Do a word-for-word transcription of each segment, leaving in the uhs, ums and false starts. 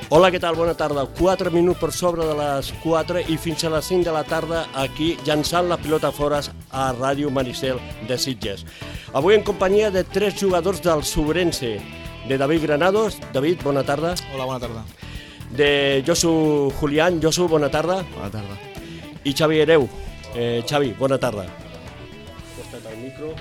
Hola, què tal? Bona tarda. quatre minuts per sobre de les quatre i fins a les cinc de la tarda aquí llançant la pilota fora a Ràdio Maricel de Sitges. Avui en companyia de tres jugadors del Subrense, de David Granados. David, bona tarda. Hola, bona tarda. De Josu Julián. Josu, bona tarda. Bona tarda. I Xavi Hereu. Eh, Xavi, bona tarda. Costa't el micro.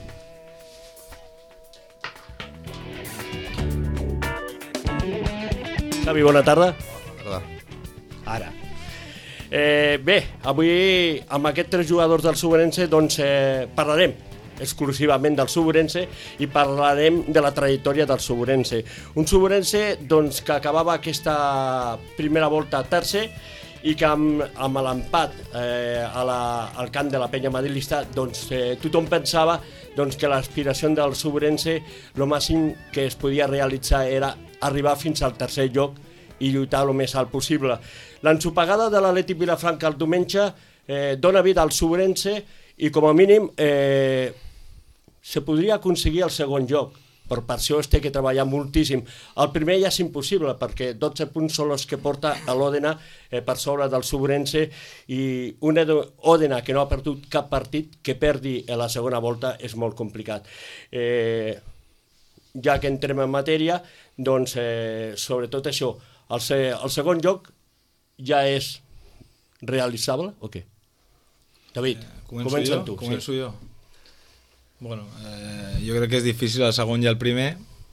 Xavi, bona tarda. Bona tarda. Ara. Eh, bé, avui amb aquests tres jugadors del Subrense doncs, eh, parlarem exclusivament del Subrense i parlarem de la trajectòria del Subrense. Un Subrense doncs, que acabava aquesta primera volta tercer i que amb, amb l'empat eh, a la, al camp de la penya madrilista doncs, eh, tothom pensava doncs, que l'aspiració del Subrense el màxim que es podia realitzar era arribar fins al tercer lloc i lluitar el més alt possible. L'ensopegada de l'Atlètic Vilafranca el diumenge eh, dona vida al Subrense i com a mínim eh, se podria aconseguir el segon lloc, però per això es té que treballar moltíssim. El primer ja és impossible perquè dotze punts són els que porta l'Òdena eh, per sobre del Subrense i un Òdena que no ha perdut cap partit que perdi a la segona volta és molt complicat. Eh, ja que entrem en matèria, doncs eh, sobretot això, el, se, el segon lloc ja és realitzable o què? David, eh, començo comença jo? tu. Començo sí. jo? Bueno, eh, jo crec que és difícil el segon i el primer.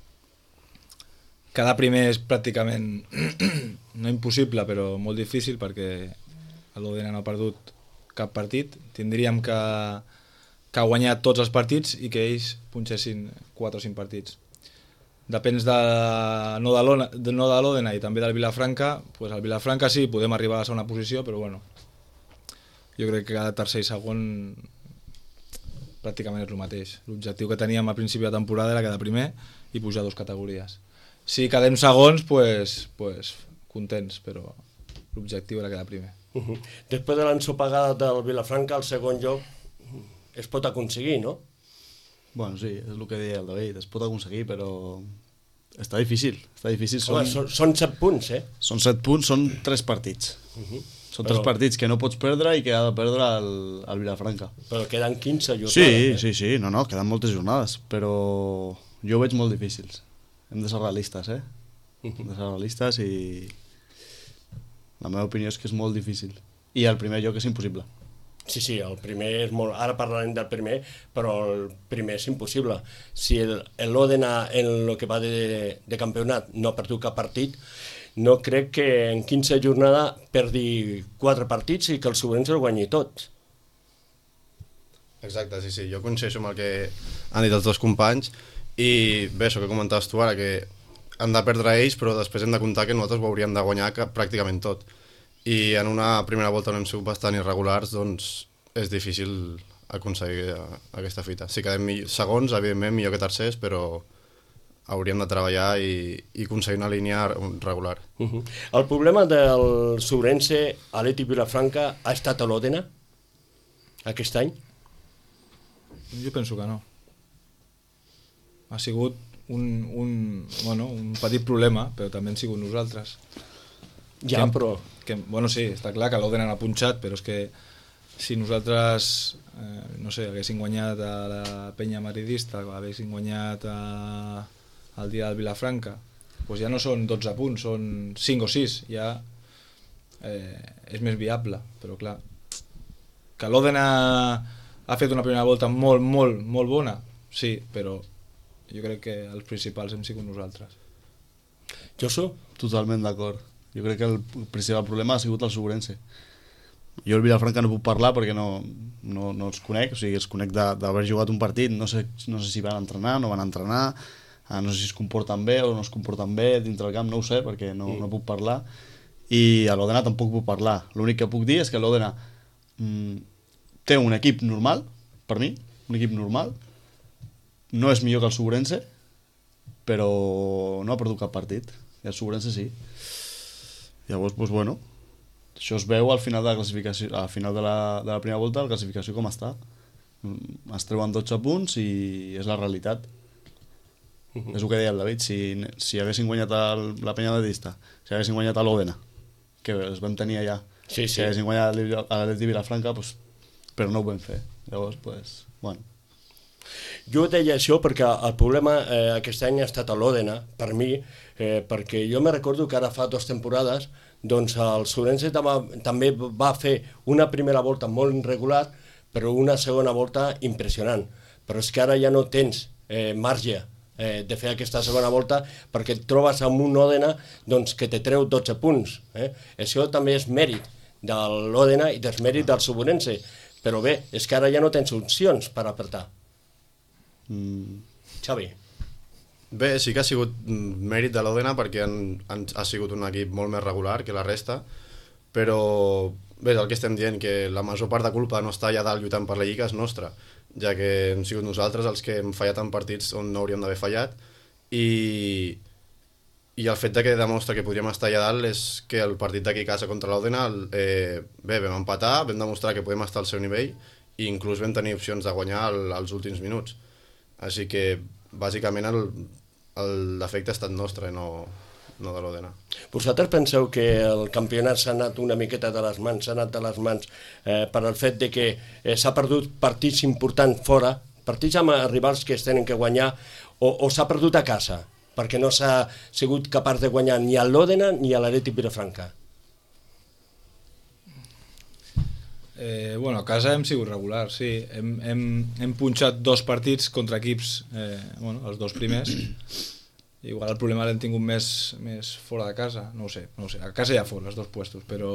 Cada primer és pràcticament no impossible, però molt difícil perquè l'Òdena no ha perdut cap partit. Tindríem que, que ha guanyat tots els partits i que ells punxessin quatre o cinc partits. Depèn de, no de l'Òdena i també del Vilafranca. Pues al Vilafranca sí, podem arribar a la segona posició, però bueno, jo crec que cada tercer i segon pràcticament és el mateix. L'objectiu que teníem a principi de temporada era quedar primer i pujar dues categories. Si quedem segons, pues, pues, contents, però l'objectiu era quedar primer. Uh -huh. Després de l'ensopegada del Vilafranca, el segon lloc es pot aconseguir, no? Bueno, sí, és el que deia el David, es pot aconseguir, però està difícil. Està difícil. Són, Home, són, són set punts, eh? Són set punts, són tres partits. Uh -huh. Són però... tres partits que no pots perdre i que ha de perdre el, el Vilafranca. Però queden quinze jornades. Sí, eh? sí, sí, no, no, queden moltes jornades, però jo ho veig molt difícils. Hem de ser realistes, eh? Uh -huh. Hem de ser realistes i la meva opinió és que és molt difícil. I el primer lloc és impossible. Sí, sí, el primer és molt... Ara parlarem del primer, però el primer és impossible. Si l'Òdena en el que va de, de campionat no ha perdut cap partit, no crec que en quinze jornades perdi quatre partits i que el Subrense el guanyi tots. Exacte, sí, sí, jo coincideixo amb el que han dit els dos companys i bé, això que comentaves tu ara, que han de perdre ells, però després hem de comptar que nosaltres ho hauríem de guanyar pràcticament tot. I en una primera volta on hem sigut bastant irregulars, doncs és difícil aconseguir aquesta fita. Si quedem segons, evidentment, millor que tercers, però hauríem de treballar i, i aconseguir una línia regular. Uh -huh. El problema del Subrense Atlètic Vilafranca ha estat a l'Òdena aquest any? Jo penso que no. Ha sigut un, un, bueno, un petit problema, però també hem sigut nosaltres. Ja, que, però... Que, bueno, sí, està clar que l'Òdena ha punxat, però és que si nosaltres, eh, no sé, haguéssim guanyat a la penya madridista, haguéssim guanyat a, al dia del Vilafranca, doncs ja no són dotze punts, són cinc o sis, ja eh, és més viable, però clar, que l'Òdena ha fet una primera volta molt, molt, molt bona, sí, però jo crec que els principals hem sigut nosaltres. Josu? Totalment d'acord. Jo crec que el principal problema ha sigut el Subrense. Jo el Vilafranca no puc parlar perquè no, no, no els conec, o sigui, els conec d'haver jugat un partit, no sé, no sé si van entrenar, no van entrenar, no sé si es comporten bé o no es comporten bé dintre el camp, no ho sé perquè no, no puc parlar, i a l'Òdena tampoc puc parlar. L'únic que puc dir és que l'Òdena mm, té un equip normal, per mi, un equip normal, no és millor que el Subrense, però no ha perdut cap partit, i el Subrense sí. Llavors, doncs, bueno, això es veu al final de la classificació, al final de la, de la primera volta, la classificació com està. Es treuen dotze punts i és la realitat. És el que deia el David, si, si haguessin guanyat el, la Penya Madridista, si haguessin guanyat l'Òdena, que els vam tenir allà, sí, sí. si haguessin guanyat l'Atleti Vilafranca, pues, però no ho vam fer. Llavors, pues, bueno. Jo deia això perquè el problema eh, aquest any ha estat a l'Òdena, per mi, eh, perquè jo me recordo que ara fa dues temporades doncs el Sobrense també va fer una primera volta molt irregular, però una segona volta impressionant. Però és que ara ja no tens eh, marge eh, de fer aquesta segona volta perquè et trobes amb un Òdena doncs, que te treu dotze punts. Eh? Això també és mèrit de l'Òdena i desmèrit del Sobrense. Però bé, és que ara ja no tens opcions per apretar. Mm. Xavi. Bé, sí que ha sigut mèrit de l'Òdena perquè han, han, ha sigut un equip molt més regular que la resta, però bé, el que estem dient, que la major part de culpa no està allà dalt lluitant per la Lliga és nostra, ja que hem sigut nosaltres els que hem fallat en partits on no hauríem d'haver fallat, i, i el fet de que demostra que podríem estar allà dalt és que el partit d'aquí a casa contra l'Òdena, eh, bé, vam empatar, vam demostrar que podem estar al seu nivell i inclús vam tenir opcions de guanyar el, els últims minuts. Així que, bàsicament, el, el defecte ha estat nostre, no, no de l'Òdena. Vosaltres penseu que el campionat s'ha anat una miqueta de les mans, s'ha anat de les mans eh, per el fet de que eh, s'ha perdut partits importants fora, partits amb rivals que es tenen que guanyar, o, o s'ha perdut a casa, perquè no s'ha sigut capaç de guanyar ni a l'Òdena ni a l'Atleti Vilafranca? Eh, bueno, a casa hem sigut regulars, sí. Hem, hem, hem punxat dos partits contra equips, eh, bueno, els dos primers. Igual el problema l'hem tingut més, més fora de casa, no ho sé, no ho sé. A casa i a fora, els dos puestos, però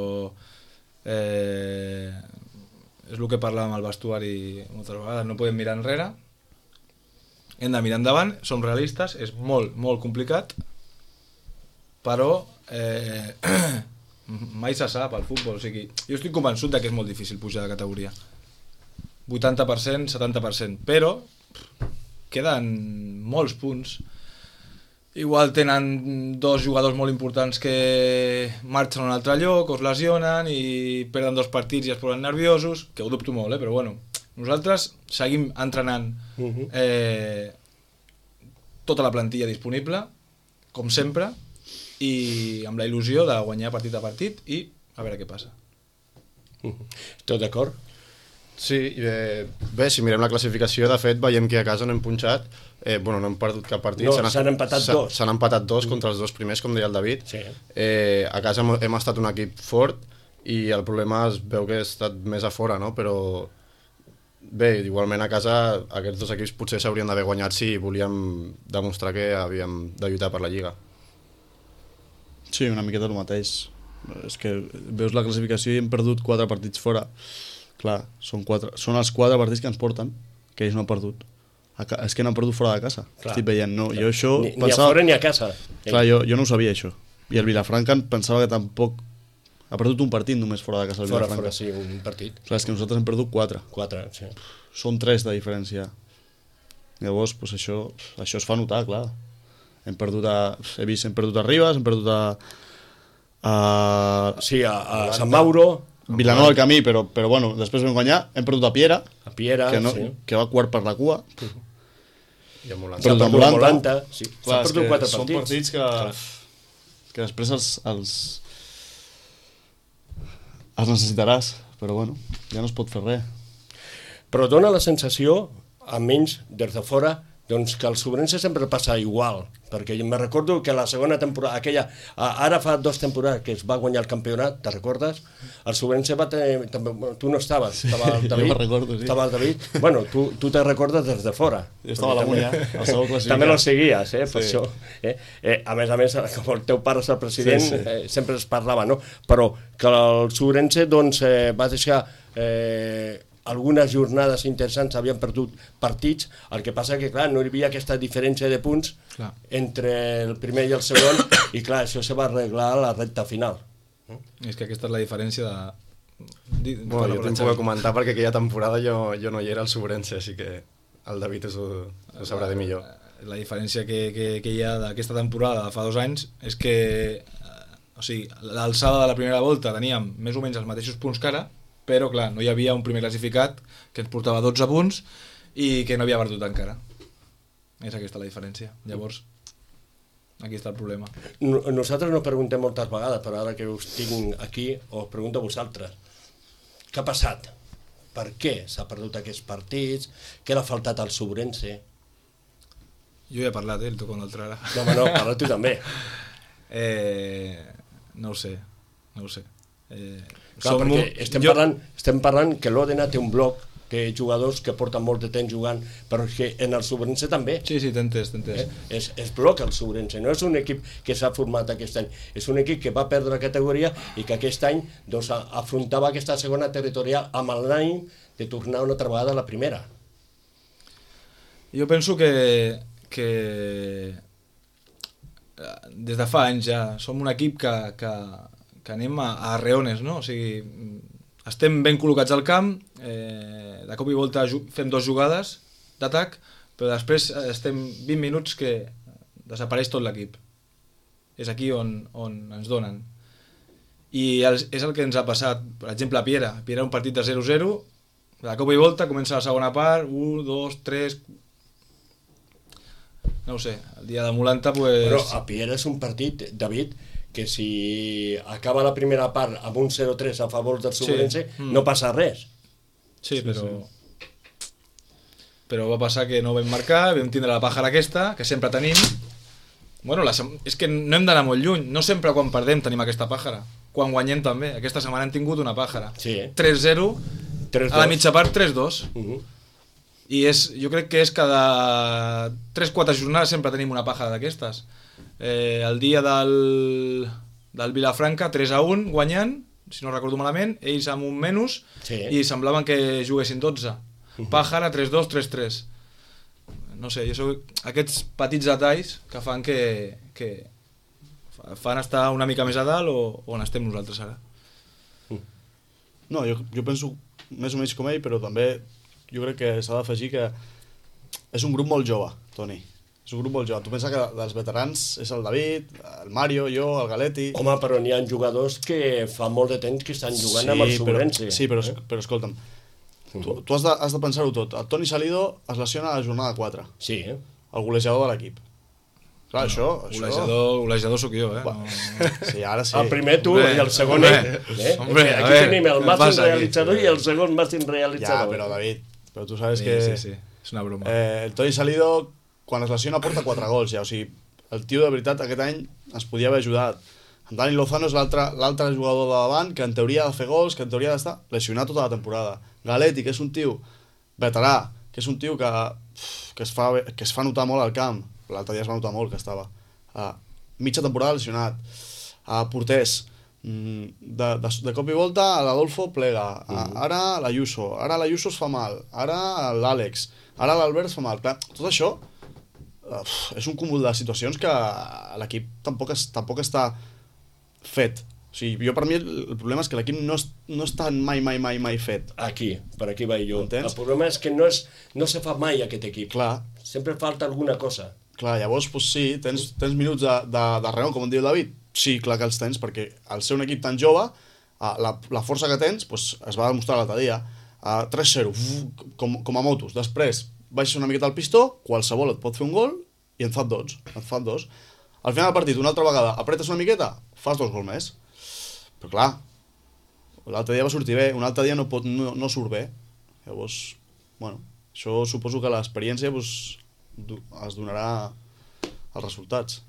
eh, és el que parlàvem al vestuari moltes vegades, no podem mirar enrere, hem de mirar endavant, som realistes, és molt, molt complicat, però eh, mai se sap al futbol, o sigui, jo estic convençut que és molt difícil pujar de categoria, vuitanta per cent, setanta per cent, però queden molts punts. Igual tenen dos jugadors molt importants que marxen a un altre lloc, o es lesionen i perden dos partits i es posen nerviosos, que ho dubto molt, eh? Però bueno, nosaltres seguim entrenant eh, tota la plantilla disponible, com sempre, i amb la il·lusió de guanyar partit a partit i a veure què passa. Tot d'acord? Sí, eh, bé, si mirem la classificació, de fet, veiem que a casa no hem punxat, eh, bueno, no hem perdut cap partit. No, s'han empatat dos. S'han empatat dos contra els dos primers, com deia el David. Sí. Eh, a casa hem, hem estat un equip fort i el problema es veu que ha estat més a fora, no? Però bé, igualment a casa aquests dos equips potser s'haurien d'haver guanyat si volíem demostrar que havíem de lluitar per la Lliga. Sí, una miqueta el mateix. És que veus la classificació i hem perdut quatre partits fora. Clar, són, quatre, són els quatre partits que ens porten, que ells no han perdut. A, és que no han perdut fora de casa. Clar. Estic veient, no, jo això ni, pensava... Ni a fora ni a casa. Clar, jo, jo no ho sabia, això. I el Vilafranca pensava que tampoc... Ha perdut un partit només fora de casa el fora, Vilafranca. Fora, sí, un partit. Clar, és que nosaltres hem perdut quatre. Quatre, sí. Són tres de diferència. Llavors, pues això, això es fa notar, clar. Hem perdut a... He vist, hem perdut a Ribes, hem perdut a... a... Sí, a, a Sant Mauro... Vilanova del Camí, però, però bueno, després vam guanyar, hem perdut a Piera, a Piera que, no, sí. que va quart per la cua. I a Molanta. Però a Molanta, sí. Clar, s'han perdut quatre són partits. partits que, que després els, els, els necessitaràs, però bueno, ja no es pot fer res. Però dona la sensació, almenys des de fora, doncs que el Sobrense sempre passa igual, perquè me recordo que la segona temporada, aquella, ara fa dues temporades que es va guanyar el campionat, te recordes? El Sobrense va tenir, també, tu no estaves, estava el David, jo me'n recordo, sí. Estava el David, bueno, tu, tu te recordes des de fora. Jo estava a la Munya, al segon classificat. També lo seguies, eh, per sí. això. Eh? Eh, a més a més, com el teu pare és el president, sí, sí. Eh, sempre es parlava, no? Però que el Sobrense, doncs, eh, va deixar... Eh, algunes jornades interessants havien perdut partits, el que passa que clar, no hi havia aquesta diferència de punts clar. Entre el primer i el segon i clar, això se va arreglar a la recta final. És que aquesta és la diferència de... Bueno, jo tinc poc a comentar perquè aquella temporada jo, jo no hi era al Sobrense, així que el David ho, ho sabrà de millor. La diferència que, que, que hi ha d'aquesta temporada de fa dos anys és que o sigui, l'alçada de la primera volta teníem més o menys els mateixos punts que ara, però clar, no hi havia un primer classificat que ens portava dotze punts i que no havia perdut encara. És aquesta la diferència. Llavors, aquí està el problema. No- Nosaltres no preguntem moltes vegades, però ara que us tinc aquí, us pregunto a vosaltres. Què ha passat? Per què s'ha perdut aquests partits? Què l'ha faltat al Sobrense? Jo ja he parlat, eh, el toco un altre ara. No, home, no, parla tu també. Eh, no ho sé, no ho sé. Eh, Clar, som perquè un- estem, jo- parlant, estem parlant que l'Òdena té un bloc de jugadors que porten molt de temps jugant, però és que en el Sobrense també. Sí, sí, t'he entès, t'he entès. Eh? És, és bloc el Sobrense, no és un equip que s'ha format aquest any, és un equip que va perdre la categoria i que aquest any doncs, a- afrontava aquesta segona territorial amb l'any de tornar una altra vegada a la primera. Jo penso que, que eh, des de fa anys ja som un equip que, que, que anem a, a reones, no? O sigui, estem ben col·locats al camp, eh, de cop i volta ju- fem dues jugades d'atac, però després eh, estem vint minuts que desapareix tot l'equip. És aquí on, on ens donen. I el, és el que ens ha passat, per exemple, a Piera. A Piera un partit de zero zero, de cop i volta comença la segona part, un, dos, tres... No ho sé, el dia de Molanta, pues... Però a Piera és un partit, David, que si acaba la primera part amb un zero tres a favor del Sobrense, Sí. Mm. no passa res. Sí, però... Però va passar que no vam marcar, vam tindre la pàjara aquesta, que sempre tenim. Bueno, la, sem- és que no hem d'anar molt lluny, no sempre quan perdem tenim aquesta pàjara. Quan guanyem també, aquesta setmana hem tingut una pàjara. Sí, eh? tres zero, tres a la dos. mitja part tres dos. Uh -huh. I és, jo crec que és cada tres quatre jornades sempre tenim una pàjara d'aquestes. Eh, el dia del, del Vilafranca, tres a un, guanyant, si no recordo malament, ells amb un menys, Sí. i semblaven que juguessin dotze. Pàjara, tres dos, tres tres. No sé, jo soc aquests petits detalls que fan que, que fa- fan estar una mica més a dalt o on estem nosaltres ara. No, jo, jo penso més o menys com ell, però també jo crec que s'ha d'afegir que és un grup molt jove, Toni. És un grup molt jove. Tu pensa que dels veterans és el David, el Mario, jo, el Galetti... Home, però n'hi ha jugadors que fa molt de temps que estan jugant amb el Sobrense. Però, sí, però, eh? però escolta'm, tu, tu has de, has de pensar-ho tot. El Toni Salido es lesiona a la jornada quatre, Sí, eh? el golejador de l'equip. Clar, això... això... Golejador, golejador sóc jo, eh? Va. No... Sí, ara sí. El primer tu Hombre, i el segon hombre, ell. Eh? hombre, Eh, a Aquí ver, tenim el què màxim passa aquí? realitzador i el segon màxim Ja, realitzador. però David, però tu sabes Sí, que... sí, sí, és una broma. Eh, el Toni Salido, quan es lesiona, porta quatre gols ja. O sigui, el tio, de veritat, aquest any es podia haver ajudat. En Dani Lozano és l'altre l'altre jugador de davant que en teoria ha de fer gols, que en teoria ha d'estar lesionat tota la temporada. Galetti, que és un tio veterà, que és un tio que, uf, que, es, fa, que es fa notar molt al camp. L'altre dia es va notar molt que estava. Uh, mitja temporada lesionat. Uh, porters. Mm, de, de, de cop i volta l'Adolfo plega. Uh, ara l'Ayuso. Ara l'Ayuso es fa mal. Ara l'Àlex. Ara l'Albert es fa mal. Clar, tot això uh, és un cúmul de situacions que l'equip tampoc, es, tampoc està fet. O sigui, jo per mi el, el problema és que l'equip no, es, no està mai, mai, mai, mai fet. Aquí, per aquí vaig jo. Entens? El problema és que no, és, no se fa mai aquest equip. Clar, Sempre falta alguna cosa. clar, llavors, doncs sí, tens, tens minuts de, de, de reon, com en diu el David? Sí, clar que els tens, perquè al ser un equip tan jove, uh, la, la força que tens doncs, es va demostrar l'altre dia. Uh, tres zero, uf, com, com a motos. Després, baixes una miqueta al pistó, qualsevol et pot fer un gol i et fan dos. Et fan dos. Al final del partit, una altra vegada, apretes una miqueta, fas dos gols més. Però clar, l'altre dia va sortir bé, un altre dia no, pot, no, no surt bé. Llavors, bueno, això suposo que l'experiència doncs, du- es donarà els resultats.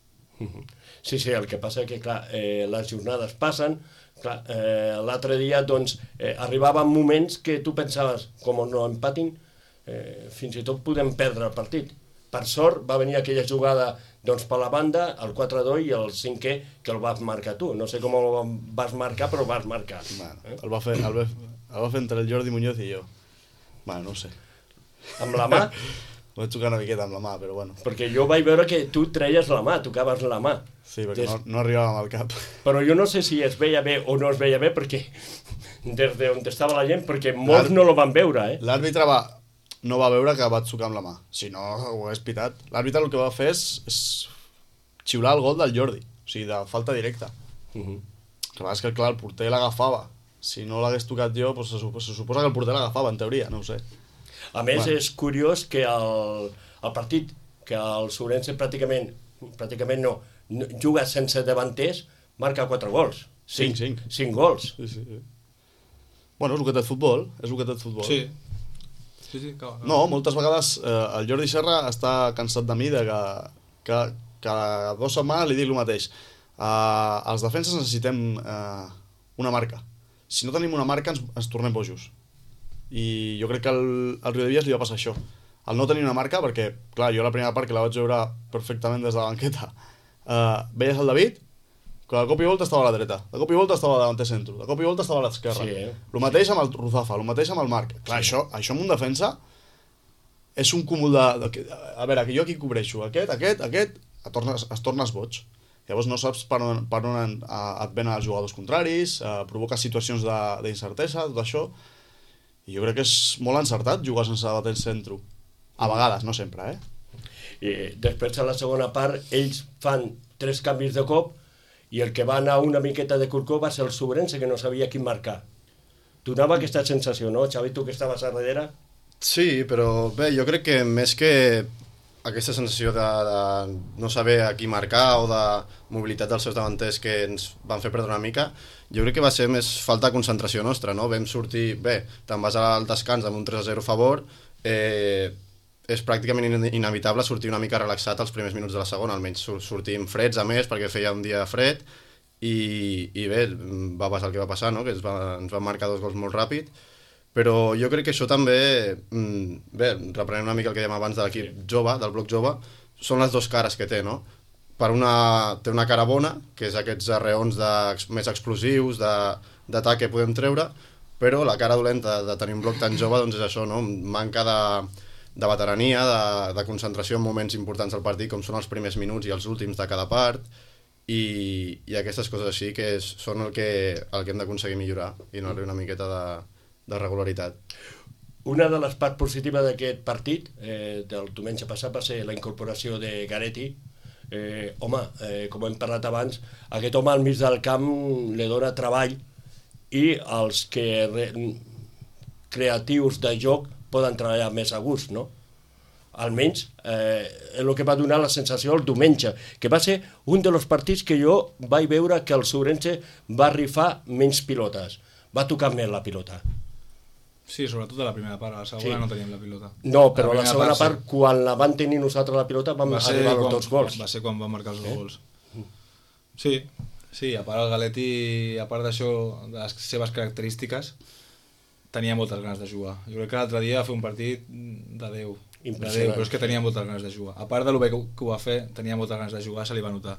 Sí, sí, el que passa és que, clar, eh, les jornades passen, clar, eh, l'altre dia, doncs, eh, arribaven moments que tu pensaves, com no empatin, eh, fins i tot podem perdre el partit. Per sort, va venir aquella jugada, doncs, per la banda, el quatre dos i el cinquè, que el vas marcar tu. No sé com el vas marcar, però el vas marcar. Bueno, Eh? el, va fer, el, va, el va fer entre el Jordi Muñoz i jo. Bueno, no ho sé. Amb la mà, Vaig tocar una miqueta amb la mà, però bueno. perquè jo vaig veure que tu treies la mà, tocaves la mà. Sí, perquè Des- no, no arribàvem al cap. Però jo no sé si es veia bé o no es veia bé, perquè des d'on estava la gent, perquè molts no lo van veure, eh? L'àrbitre va, no va veure que vaig tocar amb la mà. Si no, ho hagués pitat. L'àrbitre el que va fer és, és xiular el gol del Jordi. O sigui, de falta directa. Uh -huh. El que passa és que, clar, el porter l'agafava. Si no l'hagués tocat jo, doncs se, suposa, se suposa que el porter l'agafava, en teoria, no ho sé. A més, Bueno. és curiós que el, el partit que el Sobrense pràcticament, pràcticament no, no, juga sense davanters, marca quatre gols. Cinc, cinc. Cinc gols. Sí, sí, sí. Bueno, és el que té el futbol, és el que té el futbol. Sí. Sí, sí, clar, clar. No, moltes vegades eh, el Jordi Serra està cansat de mi de que, que, que cada dues setmanes li dic el mateix. Uh, els defenses necessitem uh, una marca. Si no tenim una marca ens, ens tornem bojos. I jo crec que al, al Riudebitlles li va passar això. El no tenir una marca, perquè, clar, jo la primera part que la vaig veure perfectament des de la banqueta, uh, veies el David, que de cop i volta estava a la dreta, de cop i volta estava davant de centre, de cop i volta estava a l'esquerra. Sí, eh? El mateix amb el Ruzafa, el mateix amb el Marc. Clar, sí. això, això amb un defensa és un cúmul de, de... A veure, que jo aquí cobreixo aquest, aquest, aquest, et tornes, es tornes boig. Llavors no saps per on, per on et venen els jugadors contraris, eh, provoca situacions d'incertesa, tot això. I jo crec que és molt encertat jugar sense bater el centre. A vegades, no sempre, eh? I després, a la segona part, ells fan tres canvis de cop i el que va anar una miqueta de curcó va ser el Sobrense, que no sabia quin marcar. Donava aquesta sensació, no, Xavi, tu que estaves a darrere? Sí, però bé, jo crec que més que aquesta sensació de, de no saber a qui marcar o de mobilitat dels seus davanters que ens van fer perdre una mica, jo crec que va ser més falta de concentració nostra, no? Vam sortir, bé, te'n vas al descans amb un tres a zero a favor, eh, és pràcticament inevitable sortir una mica relaxat els primers minuts de la segona, almenys sortim freds a més perquè feia un dia fred i, i bé, va passar el que va passar, no? Que ens, va, ens van marcar dos gols molt ràpid, però jo crec que això també, bé, reprenent una mica el que dèiem abans de l'equip jove, del bloc jove, són les dues cares que té, no? Per una, té una cara bona, que és aquests arreons de, més explosius, d'atac que podem treure, però la cara dolenta de tenir un bloc tan jove, doncs és això, no? Manca de, de veterania, de, de concentració en moments importants del partit, com són els primers minuts i els últims de cada part, i, i aquestes coses així que és, són el que, el que hem d'aconseguir millorar i no una miqueta de de regularitat. Una de les parts positives d'aquest partit, eh, del diumenge passat, va ser la incorporació de Garetti. Eh, home, eh, com hem parlat abans, aquest home al mig del camp li dona treball i els que re, creatius de joc poden treballar més a gust, no? Almenys eh, és el que va donar la sensació el diumenge, que va ser un dels partits que jo vaig veure que el Sobrense va rifar menys pilotes, va tocar més la pilota. Sí, sobretot a la primera part, a la segona sí. No teníem la pilota. No, però a la, la segona part, part sí. Quan la van tenir nosaltres la pilota, vam va arribar als dos gols. Va ser quan van marcar els dos eh? gols. Sí, sí, a part el Galetti, a part d'això, de les seves característiques, tenia moltes ganes de jugar. Jo crec que l'altre dia va fer un partit de Déu. De Déu, però és que tenia moltes ganes de jugar. A part de lo bé que ho va fer, tenia moltes ganes de jugar, se li va notar.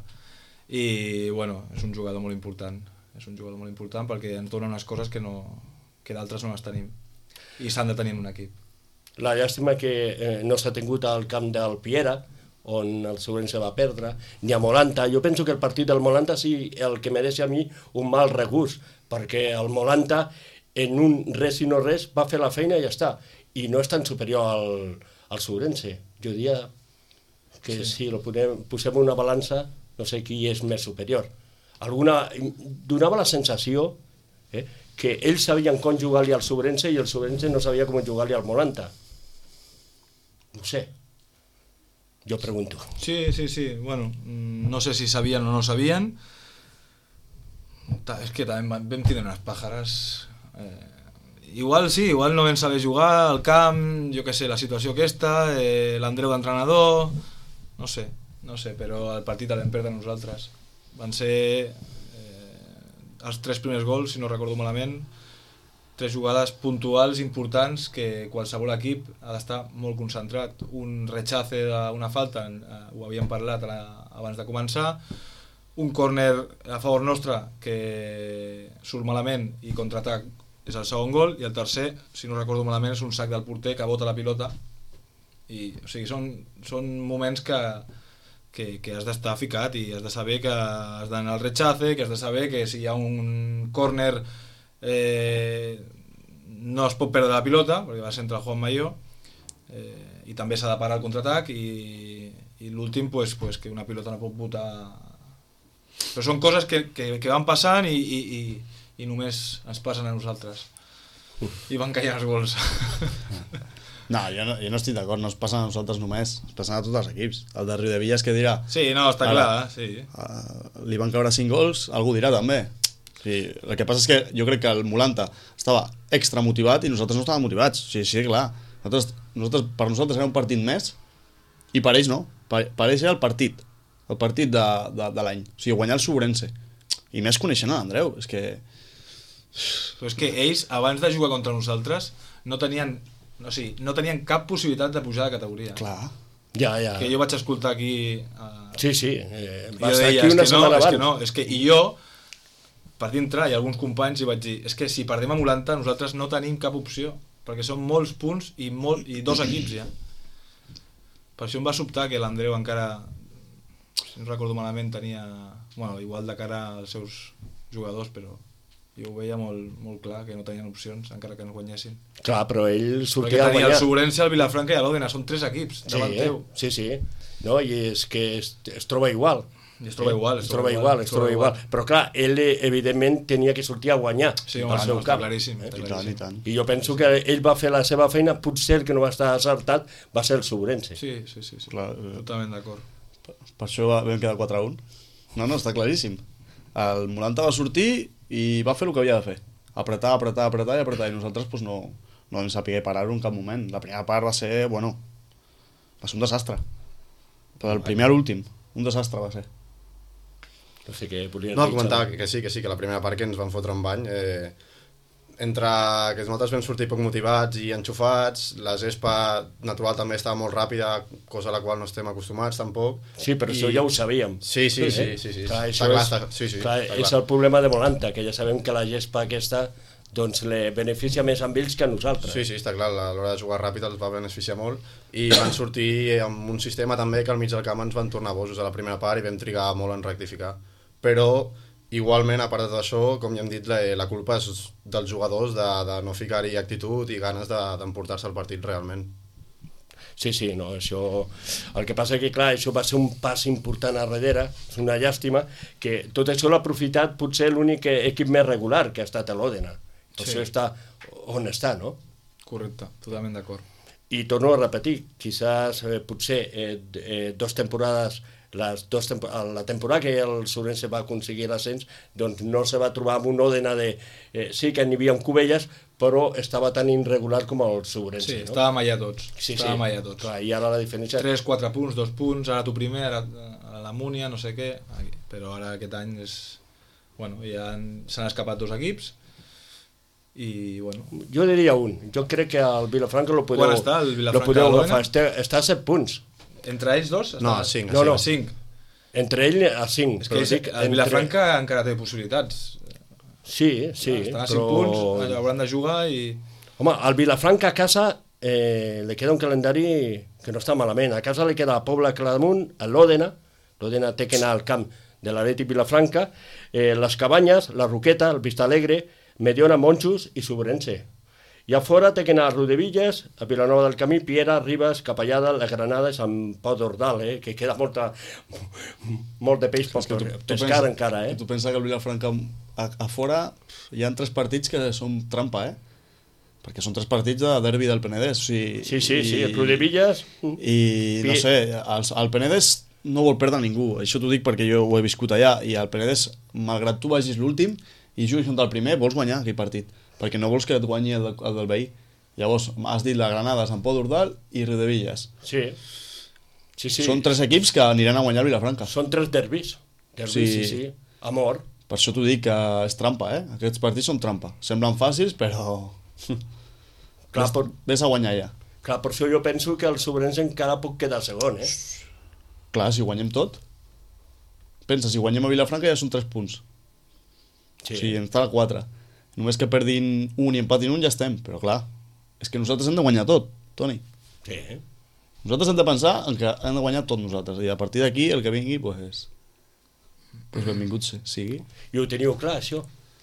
I, bueno, és un jugador molt important. És un jugador molt important perquè ens dona unes coses que, no, que d'altres no les tenim. I s'han de tenir en un equip. La llàstima que eh, no s'ha tingut al camp del Piera, on el Sobrense va perdre, ni a Molanta. Jo penso que el partit del Molanta sí el que mereix a mi un mal regust, perquè el Molanta en un res i no res va fer la feina i ja està. I no és tan superior al, al Sobrense. Jo diria que sí. Si lo posem, posem una balança, no sé qui és més superior. Alguna, donava la sensació eh, que ells sabien com jugar-li al Sobrense i el Sobrense no sabia com jugar-li al Molanta. No sé. Jo pregunto. Sí, sí, sí. Bueno, no sé si sabien o no sabien. És que també vam tindre unes pàjares... Eh, igual sí, igual no vam saber jugar al camp, jo què sé, la situació aquesta, eh, l'Andreu d'entrenador... No sé, no sé, però el partit el vam perdre nosaltres. Van ser... els tres primers gols, si no recordo malament, tres jugades puntuals importants que qualsevol equip ha d'estar molt concentrat. Un rechace d'una falta, eh, ho havíem parlat la, abans de començar, un córner a favor nostre que surt malament i contraatac és el segon gol, i el tercer, si no recordo malament, és un sac del porter que bota la pilota. I, o sigui, són, són moments que Que, que has d'estar ficat i has de saber que has d'anar al rechace, que has de saber que si hi ha un córner eh, no es pot perdre la pilota, perquè va centrar Juan Mayo, eh, i també s'ha de parar el contraatac, i, i l'últim pues, pues, que una pilota no pot botar. Però són coses que, que, que van passant i, i, i, i només ens passen a nosaltres. I van caient els gols. No, jo no, jo no estic d'acord, no es passa a nosaltres només, es passa a tots els equips. El de Riudevillas que dirà... Sí, no, està Ara, clar, sí. Uh, li van caure cinc gols, algú dirà també. Sí, el que passa és que jo crec que el Molanta estava extra motivat i nosaltres no estàvem motivats. Sí, sí, clar. Nosaltres, nosaltres, per nosaltres era un partit més i per ells no. Per, per ells era el partit, el partit de, de, de l'any. O sigui, guanyar el Sobrense. I més coneixent a l'Andreu, és que... Però és que ells, abans de jugar contra nosaltres, no tenien... No, sí, no tenien cap possibilitat de pujar de categoria. Clar. Ja, ja. Que jo vaig escoltar aquí... Uh, Sí, sí. Eh, jo va estar deia, aquí una és que no, setmana és abans. que no, és que... I jo, per dintre, i alguns companys, i vaig dir, és que si perdem a Molanta, nosaltres no tenim cap opció, perquè són molts punts i, molt, i dos equips ja. Per això em va sobtar que l'Andreu encara, si no recordo malament, tenia... Bueno, igual de cara als seus jugadors, però... Jo ho veia molt, molt clar, que no tenien opcions, encara que no guanyessin. Clar, però ell Perquè sortia a tenia guanyar. el Sobrense, el Vilafranca i l'Òdena, són tres equips davant sí, teu. Sí, sí. No, i és que es, es troba igual. I es troba igual, es troba igual, es troba igual. Però clar, ell evidentment tenia que sortir a guanyar Sí, al home, seu no, està camp. claríssim. Eh? Està I tant, claríssim. i tant. I jo penso que ell va fer la seva feina, potser el que no va estar acertat va ser el Sobrense. Sí, sí, sí, sí. Clar, eh. Totalment d'acord. Per, per això vam quedar quatre a un. No, no, està claríssim. El Molanta va sortir i va fer el que havia de fer. Apretar, apretar, apretar i apretar. I nosaltres pues, no, no vam saber parar-ho en cap moment. La primera part va ser, bueno, va ser un desastre. Però el primer a l'últim, un desastre va ser. No sé què volia No, dir, comentava Xavi. que, que sí, que sí, que la primera part que ens van fotre un bany, eh, entre que nosaltres vam sortir poc motivats i enxufats, la gespa natural també estava molt ràpida, cosa a la qual no estem acostumats tampoc. Sí, però I... això ja ho sabíem. Sí, sí, sí, eh? sí, sí. Clar, Està això clar, és, està- sí, sí, clar, està és clar. el problema de Molanta, que ja sabem que la gespa aquesta doncs le beneficia més amb ells que a nosaltres. Sí, sí, està clar, a l'hora de jugar ràpid els va beneficiar molt i van sortir amb un sistema també que al mig del camp ens van tornar bosos a la primera part i vam trigar molt en rectificar. Però igualment, a part d'això, com ja hem dit, la, la culpa és dels jugadors de, de no ficar-hi actitud i ganes de- d'emportar-se el partit realment. Sí, sí, no, això... El que passa que, clar, això va ser un pas important a darrere, és una llàstima, que tot això l'ha aprofitat potser l'únic equip més regular, que ha estat l'Òdena. Per Sí. això està on està, no? Correcte, totalment d'acord. I torno a repetir, quizás eh, potser eh, eh, dos temporades, les dos tempo la temporada que el Sobrense va aconseguir l'ascens, doncs no se va trobar amb un Òdena de... Eh, sí que n'hi havia un Cubelles, però estava tan irregular com el Sobrense, Sí, no? estàvem allà tots. Sí, sí, estàvem allà tots. clar, i ara la diferència... tres, quatre punts, dos punts, ara tu primer, ara a la Múnia, no sé què, aquí. Però ara aquest any és... Bueno, ja han- s'han escapat dos equips i, bueno... Jo diria un. Jo crec que el Vilafranca lo podeu... Quan està el Vilafranca lo podeu de l'Òdena? agafar. Està, està a set punts. Entre ells dos? No, està- a cinc, a No, no. cinc. Entre ell a cinc. És que ells, el Vilafranca encara té possibilitats. Sí, sí, Estan a però... cinc punts, hauran de jugar i... Home, al Vilafranca a casa eh, li queda un calendari que no està malament. A casa li queda a Pobla Claramunt, a l'Òdena, l'Òdena té que anar al camp de l'Atlètic Vilafranca, eh, les Cabanyes, la Roqueta, el Vista Alegre, Mediona, Monjos i Sobrense. I a fora té que anar a Rodevillas, a Vilanova del Camí, Piera, Ribes, Capellada, la Granada i Sant Pau d'Ordal, eh, que queda molta, molt de peix per És que tu, tu pescar pensa- encara. Eh? Tu pensa que el Vilafranca a, a fora hi ha tres partits que són trampa, eh? Perquè són tres partits de derbi del Penedès. O sigui, Sí, sí, sí, i- Rodevillas... I no Pi- sé, el, el Penedès no vol perdre ningú, això t'ho dic perquè jo ho he viscut allà, i el Penedès, malgrat tu vagis l'últim i juguis contra el primer, vols guanyar aquell partit, perquè no vols que et guanyi el, el del veí. Llavors, has dit la Granada, Sant Pau d'Ordal i Riudevillas. Sí. Sí, sí. Són tres equips que aniran a guanyar el Vilafranca. Són tres derbis. Derbis, Sí. sí, sí. Amor. Per això t'ho dic que és trampa, eh? Aquests partits són trampa. Semblen fàcils, però... Clar, Ves, per, ves a guanyar ja. clar, per això jo penso que el Sobrense encara pot quedar segon, eh? Clar, si guanyem tot... Pensa, si guanyem a Vilafranca ja són tres punts. Sí. O sigui, ens està a quatre. Només que perdin un i empatin un ja estem, però clar, és que nosaltres hem de guanyar tot, Toni. Sí. Nosaltres hem de pensar en que hem de guanyar tot nosaltres, i a partir d'aquí el que vingui, pues, pues benvingut sigui. I ho teniu clar, això?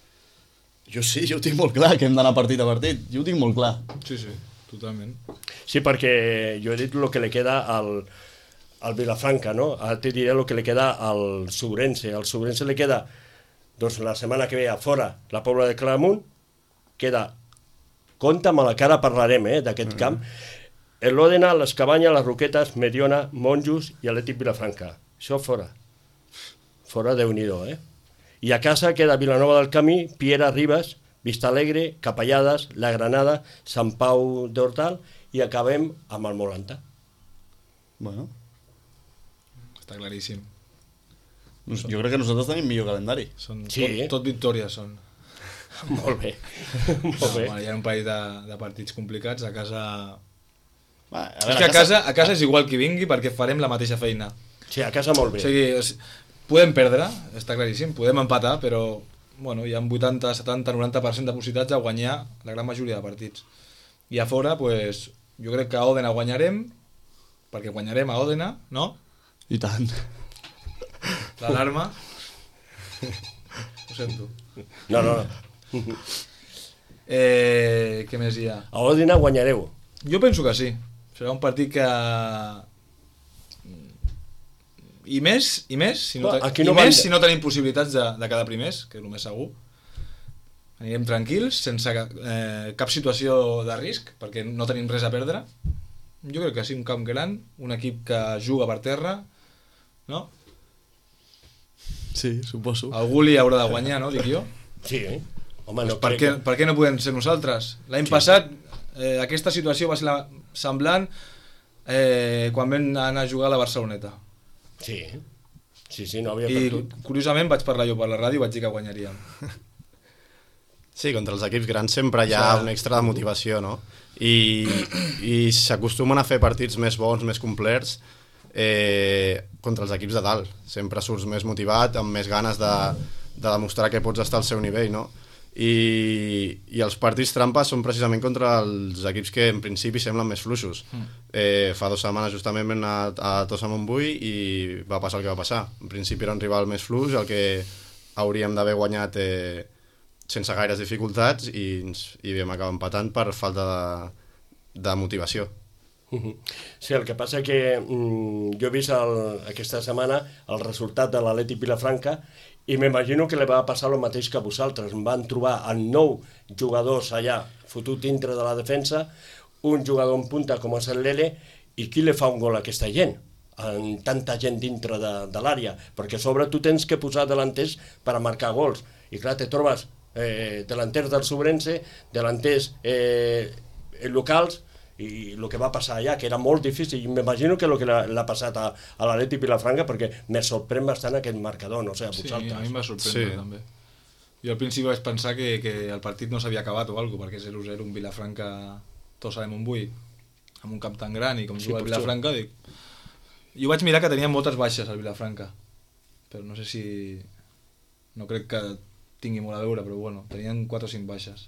Jo sí, jo ho tinc molt clar, que hem d'anar partit a partit, jo ho tinc molt clar. Sí, sí, totalment. Sí, perquè jo he dit el que li queda al, al Vilafranca, no? Ara te diré el que li queda al Sobrense. Al Sobrense li queda, doncs la setmana que ve a fora, la Pobla de Claramunt, queda, compte amb la cara parlarem, eh, d'aquest camp, el Òdena, les Cabanyes, les Roquetes, Mediona, Monjos i Atlètic Vilafranca. Això fora. Fora, Déu-n'hi-do, eh? I a casa queda Vilanova del Camí, Piera, Ribes, Vistalegre, Capellades, La Granada, Sant Pau d'Hortal i acabem amb el Molanta. Bueno, Està claríssim. nos- jo crec que nosaltres tenim millor calendari. Són Sí. tot, tot victòries són. Molt bé. Molt No, bé. bueno, hi ha un parell de, de partits complicats a casa. Va, a És veure, que a casa, a casa és igual qui vingui perquè farem la mateixa feina. Sí, a casa molt O bé. sigui, és- podem perdre, està claríssim, podem empatar, però bueno, hi ha un vuitanta, setanta, noranta per cent de possibilitats de guanyar la gran majoria de partits. I a fora, pues, jo crec que a Òdena guanyarem, perquè guanyarem a Òdena, no? I tant. L'alarma. Ho sento. No, no, no. Eh, què més hi ha? A Òdena guanyareu. Jo penso que sí. Serà un partit que... I més, i més, si no, Clar, te... aquí I no més van- si no tenim possibilitats de, de quedar primers, que és el més segur. Anirem tranquils, sense eh, cap situació de risc, perquè no tenim res a perdre. Jo crec que sí, un camp gran, un equip que juga per terra, no? Sí, suposo. Algú li haurà de guanyar, no? Dic jo. Sí, eh? Home, no Per crec què, que- per què no podem ser nosaltres? L'any sí. passat eh, aquesta situació va ser la, semblant eh, quan vam anar a jugar a la Barceloneta. Sí, sí, sí, no havia I perdut. curiosament vaig parlar jo per la ràdio i vaig dir que guanyaríem. Sí, contra els equips grans sempre hi ha un extra de motivació, no? I, i s'acostumen a fer partits més bons, més complets, eh, contra els equips de dalt. Sempre surts més motivat, amb més ganes de, de demostrar que pots estar al seu nivell, no? I, i els partits trampa són precisament contra els equips que en principi semblen més fluixos. Mm. Eh, fa dues setmanes justament vam anar a Tossa Montbui i va passar el que va passar. En principi era un rival més fluix, el que hauríem d'haver guanyat eh, sense gaires dificultats i, ens, i vam acabar empatant per falta de, de motivació. Sí, el que passa que mm, jo he vist el, aquesta setmana el resultat de l'Atlètic Vilafranca i m'imagino que li va passar el mateix que a vosaltres. Em van trobar amb nou jugadors allà fotut dintre de la defensa, un jugador en punta com és el Lele, i qui li fa un gol a aquesta gent? Amb tanta gent dintre de, de l'àrea, perquè a sobre tu tens que posar delanters per a marcar gols. I clar, te trobes eh, delanters del Sobrense, delanters eh, locals, i el que va passar allà, que era molt difícil, i m'imagino que el que l'ha passat a, a l'Atlètic Vilafranca, perquè me sorprèn bastant aquest marcador, no sé, a Sí, vosaltres. a mi em va sorprendre Sí. també. Jo al principi vaig pensar que, que el partit no s'havia acabat o alguna cosa, perquè zero zero un Vilafranca Tossa de Montbui, amb un camp tan gran i com Sí, juga el per Vilafranca, dic... Jo vaig mirar que tenia moltes baixes al Vilafranca, però no sé si... No crec que tingui molt a veure, però bueno, tenien quatre o cinc baixes.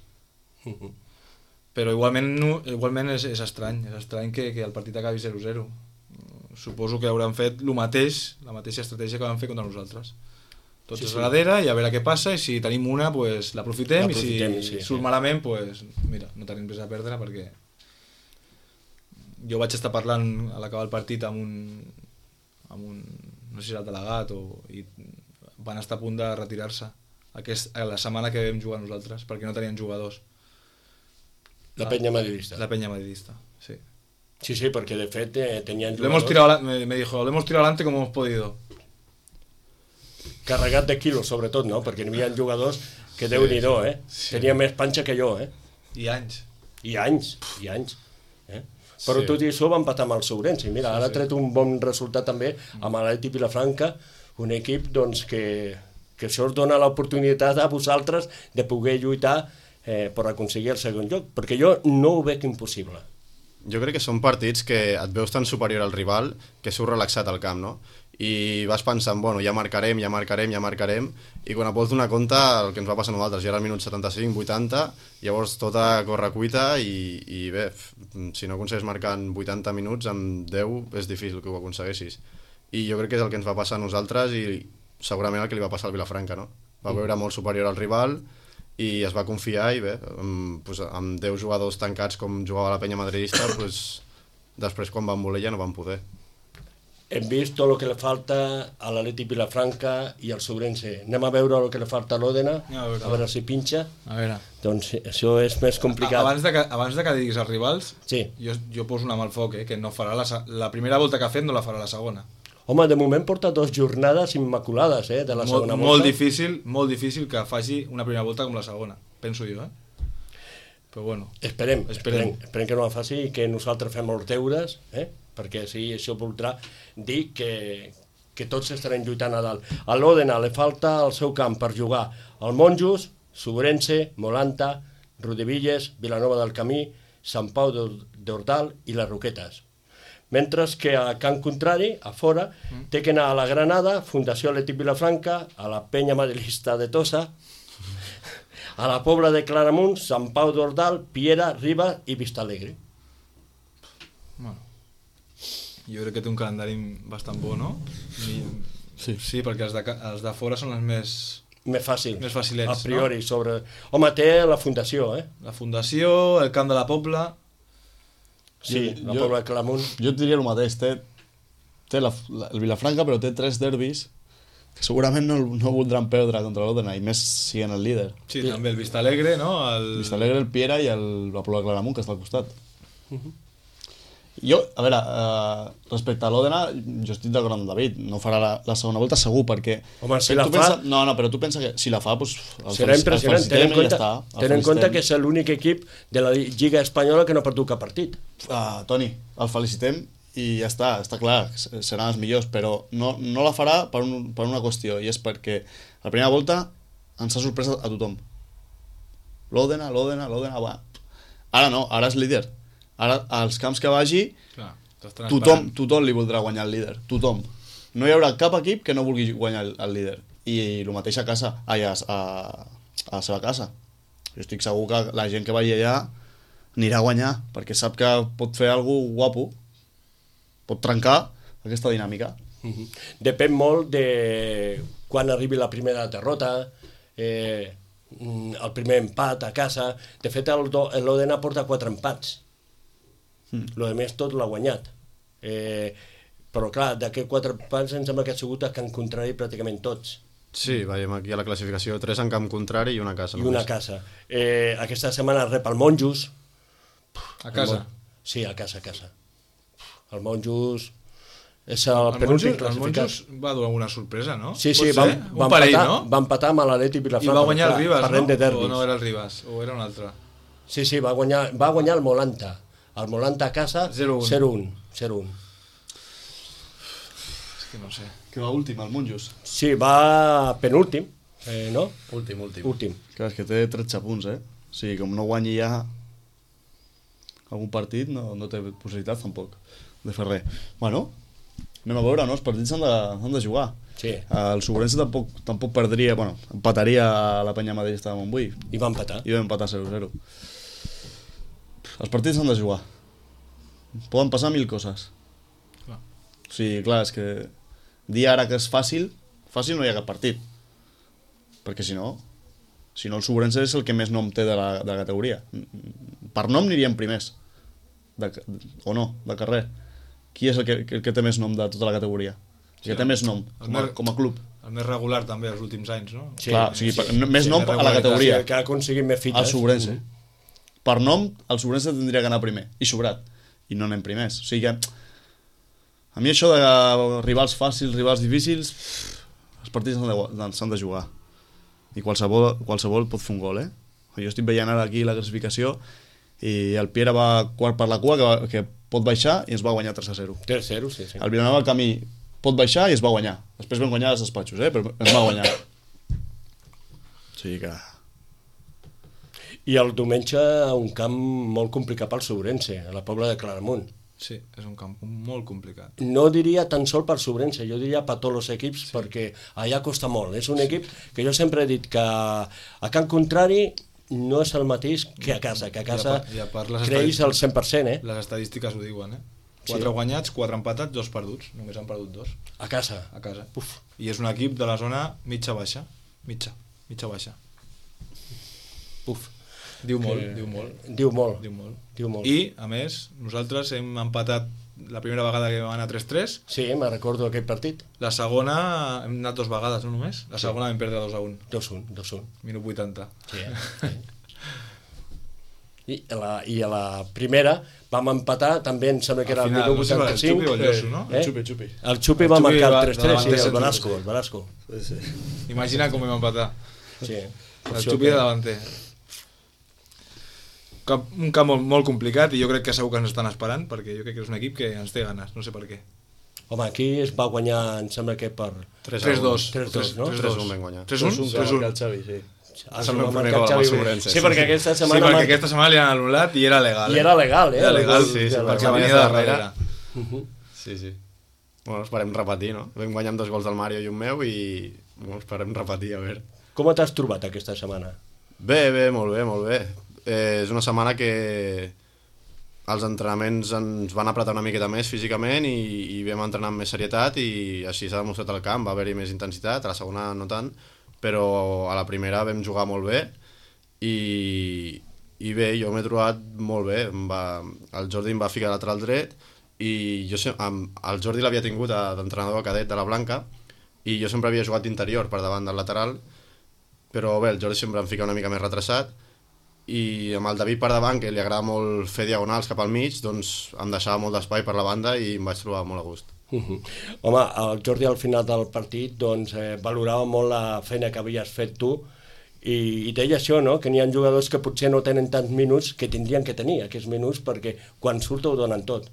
Però igualment, no- igualment és, és estrany, és estrany que, que el partit acabi zero zero. Suposo que hauran fet el mateix, la mateixa estratègia que van fer contra nosaltres. Tots Sí, sí, sí. a darrere i a veure què passa, i si tenim una, pues, l'aprofitem, i L'aprofitem, si sí, surt sí. malament, pues, mira, no tenim res a perdre perquè jo vaig estar parlant a l'acabar el partit amb un, amb un no sé si era el delegat o, i van estar a punt de retirar-se Aquest, la setmana que vam jugar nosaltres perquè no tenien jugadors. La penya madridista. La penya madridista, sí. Sí, sí, perquè de fet eh, tenien Le hemos jugadors tirado, ala- me, me dijo, le hemos tirado adelante como hemos podido. carregat de quilos, sobretot, no? Perquè n'hi havia jugadors que Déu-n'hi-do, eh? Sí. Tenia més panxa que jo, eh? I anys. I anys, i anys. Eh? Però Sí. tot i això va empatar amb el Sobrense. I mira, ara ha sí. tret un bon resultat també amb l'Atlètic Vilafranca, un equip doncs, que, que això us dona l'oportunitat a vosaltres de poder lluitar eh, per aconseguir el segon lloc, perquè jo no ho veig impossible. Jo crec que són partits que et veus tan superior al rival que sou relaxat al camp, no? I vas pensant, bueno, ja marcarem, ja marcarem, ja marcarem, i quan et vols donar compte el que ens va passar a nosaltres, ja era el minut setanta-cinc, vuitanta, llavors tota corre cuita i, i bé, si no aconsegueix marcar en vuitanta minuts, amb deu és difícil que ho aconsegueixis. I jo crec que és el que ens va passar a nosaltres i segurament el que li va passar al Vilafranca, no? Va veure molt superior al rival i es va confiar i bé, amb, pues, amb deu jugadors tancats com jugava la penya madridista, pues, després quan van voler ja no van poder. hem vist tot el que li falta a l'Atlètic Vilafranca i al Sobrense. Anem a veure el que li falta a l'Òdena, Anem a veure. a veure si pinxa. A veure. Doncs això és més complicat. Abans de que, abans de que diguis els rivals, Sí. jo, jo poso una mà al foc, eh, que no farà la, se- la primera volta que ha fet no la farà la segona. Home, de moment porta dues jornades immaculades, eh, de la Molt, segona volta. molt difícil, molt difícil que faci una primera volta com la segona, penso jo, eh? Però bueno, Esperem, Esperem. esperem, esperem que no la faci i que nosaltres fem els deures, eh? Perquè sí, això voldrà dir que, que tots estarem lluitant a dalt. A l'Òdena li falta el seu camp per jugar al Monjos, Sobrense, Molanta, Rodevilles, Vilanova del Camí, Sant Pau d'Ordal i les Roquetes. Mentre que a Can Contrari, a fora, mm. té que anar a la Granada, Fundació Atlètic Vilafranca, a la Penya Madelista de Tossa, a la Pobla de Claramunt, Sant Pau d'Ordal, Piera, Riba i Vistalegre. bueno. Jo crec que té un calendari bastant bo, no? I, Sí. sí, perquè els de, ca- els de fora són els més... Més fàcil. Més facilets, a priori, no? Sobre... Home, té la fundació, eh? La Fundació, el Camp de la Pobla... Sí, Jo- la jo- Pobla de Claramunt. Jo et diria el mateix, té, té la, la, el Vilafranca, però té tres derbis que segurament no, no voldran perdre contra l'Òdena, i més siguent el líder. Sí, sí, també el Vistalegre, no? El... Vistalegre, el Piera i el, la Pobla de Claramunt, que està al costat. Jo, a veure, uh, respecte a l'Òdena, jo estic d'acord amb David, no farà la, la segona volta segur, perquè... Home, si però la tu fa- Pensa, no, no, però tu pensa que si la fa, doncs... el Serà felici- el impressionant. Ten en felicitem i compte, ja està, el ten en compte felicitem. que és l'únic equip de la Lliga Espanyola que no ha perdut cap partit. Uh, Toni, el felicitem i ja està, està clar, s- seran els millors, però no, no la farà per, un, per una qüestió, i és perquè la primera volta ens ha sorprès a, a tothom. L'Òdena, l'Òdena, l'Òdena, va. Ara no, ara és líder. Ara, als camps que vagi, Clar, t'estan tothom, esperant. tothom li voldrà guanyar el líder, tothom. No hi haurà cap equip que no vulgui guanyar el, el líder. I el mateix a casa, ai, a, a, a la seva casa. Jo estic segur que la gent que vagi allà anirà a guanyar, perquè sap que pot fer alguna cosa guapo, pot trencar aquesta dinàmica. Mhm. Depèn molt de quan arribi la primera derrota, eh, mm, el primer empat a casa. De fet, el do- l'Òdena porta quatre empats. Mm. Lo de més tot l'ha guanyat. Eh, però clar, d'aquests quatre empats em sembla que ha sigut a Can Contrari pràcticament tots. Sí, veiem aquí a la classificació tres en camp contrari i una a casa. I una només. casa. Eh, aquesta setmana rep el Monjos. A casa. El Mon- Sí, a casa, a casa. El Monjos és el, El penúltim Monjos, el classificat. Monjos va donar alguna sorpresa, no? Sí, sí, Pot va, ser? va, un parell, empatar, no? va empatar amb l'Atlètic I Vilafranca. va guanyar el clar, Ribas, parlem no? de derbis. O no era el Ribas, o era un altre? Sí, sí, va guanyar, va guanyar el Molanta. El Molanta a casa, zero un. zero un. zero un. És que no sé. Que va últim, el Monjos. Sí, va penúltim, eh, no? Últim, últim. Últim. Clar, és que té tretze punts, eh? O sigui, com no guanyi ja algun partit, no, no té possibilitat tampoc de fer res. Bueno, anem a veure, no? Els partits s'han de, s'han de jugar. Sí, El Sobrense tampoc, tampoc perdria, bueno, empataria a la Penya Madridista de Montbui i va empatar. i va empatar zero zero. Els partits s'han de jugar. Poden passar mil coses. Clar. O sigui, clar, és que dir ara que és fàcil, fàcil no hi ha cap partit. Perquè si no, si no el Sobrense és el que més nom té de la, de la categoria. Per nom anirien primers. De, o no, de carrer. Qui és el que, el que té més nom de tota la categoria? El que té més nom, El com a, més- com a club. El més regular també els últims anys, no? Sí, Clar, o sigui, per, més sí, nom de a la regularitat. categoria. Sí, que ha aconseguit més fites. El Sobrense. Per nom, el Sobrense tindria que anar primer. I sobrat. I no anem primers. O sigui que... A mi això de rivals fàcils, rivals difícils... Els partits s'han de, s'han de jugar. I qualsevol, qualsevol pot fer un gol, eh? Jo estic veient ara aquí la classificació i el Piera va quart per la cua, que, va, que pot baixar i ens va guanyar tres a zero. tres a zero, sí, sí. El Vilanova del Camí pot baixar i es va guanyar. Després vam guanyar els despatxos, eh? Però ens va guanyar. O sigui que... I el diumenge un camp molt complicat pel Sobrense, a la Pobla de Claramunt. Sí, és un camp molt complicat. No diria tan sol per Sobrense, jo diria per tots els equips, sí. Perquè allà costa molt. És un equip que jo sempre he dit que a Can Contrari no és el mateix que a casa, que a casa I a part- i a part les creix el cent per cent, eh? Les estadístiques ho diuen, eh? Sí. Quatre guanyats, quatre empatats, dos perduts. Només han perdut dos, A casa. a casa. Uf. I és un equip de la zona mitja-baixa. Mitja, mitja-baixa. Uf. Diu molt, Que- diu molt. Diu molt. Diu molt. Diu molt. I, a més, nosaltres hem empatat la primera vegada que vam anar tres tres. Sí, me recordo aquell partit. La segona hem anat dos vegades, no només? La segona vam perdre dos a un. dos un, dos un. Minut vuitanta. Sí, sí. I, a la, I a la primera vam empatar, també em sembla que era Al el final, minut no sé, el vuitanta-cinc. Xupi o el Lloso, no? Eh? El Xupi, Xupi. El Xupi El va Xupi marcar va- el tres tres, sí, davant de el centre, Velasco, sí. el Velasco. Sí, sí. Imagina com vam empatar. Sí. El Xupi de davanter. Cap- Un camp molt, molt complicat i jo crec que segur que ens estan esperant perquè jo crec que és un equip que ens té ganes, no sé per què. Home, aquí es va guanyar, em sembla que per... tres dos. tres dos, no? tres un vam guanyar. tres un? tres un que va marcar el Xavi, sí. Ah, És el sí, meu va primer marcar gol amb el Xavi. Sobrense. Sí, perquè aquesta Sí, setmana... perquè mar- aquesta setmana li han anul·lat i era legal. I era legal, eh? Era legal, El gol sí, sí, de perquè legal. perquè venia de darrere. Mhm. Sí, sí. Bueno, esperem repetir, no? Vam guanyar amb dos gols del Mario i un meu i bueno, esperem repetir, a veure. Com t'has trobat aquesta setmana? Bé, bé, molt bé, molt bé. Eh, és una setmana que els entrenaments ens van apretar una miqueta més físicament i, i vam entrenar amb més serietat i així s'ha demostrat al camp, va haver-hi més intensitat, a la segona no tant, però a la primera vam jugar molt bé i, i bé, jo m'he trobat molt bé. Em va, el Jordi em va ficar a lateral dret i jo sem- amb, el Jordi l'havia tingut a- d'entrenador cadet de la Blanca i jo sempre havia jugat d'interior per davant del lateral, però bé, el Jordi sempre em fica una mica més retrasat i amb el David per davant, que li agrada molt fer diagonals cap al mig, doncs em deixava molt d'espai per la banda i em vaig trobar molt a gust. Mhm. Home, el Jordi al final del partit doncs, eh, valorava molt la feina que havies fet tu i, i deia això, no? Que n'hi ha jugadors que potser no tenen tants minuts que tindrien que tenir aquests minuts perquè quan surt ho donen tot.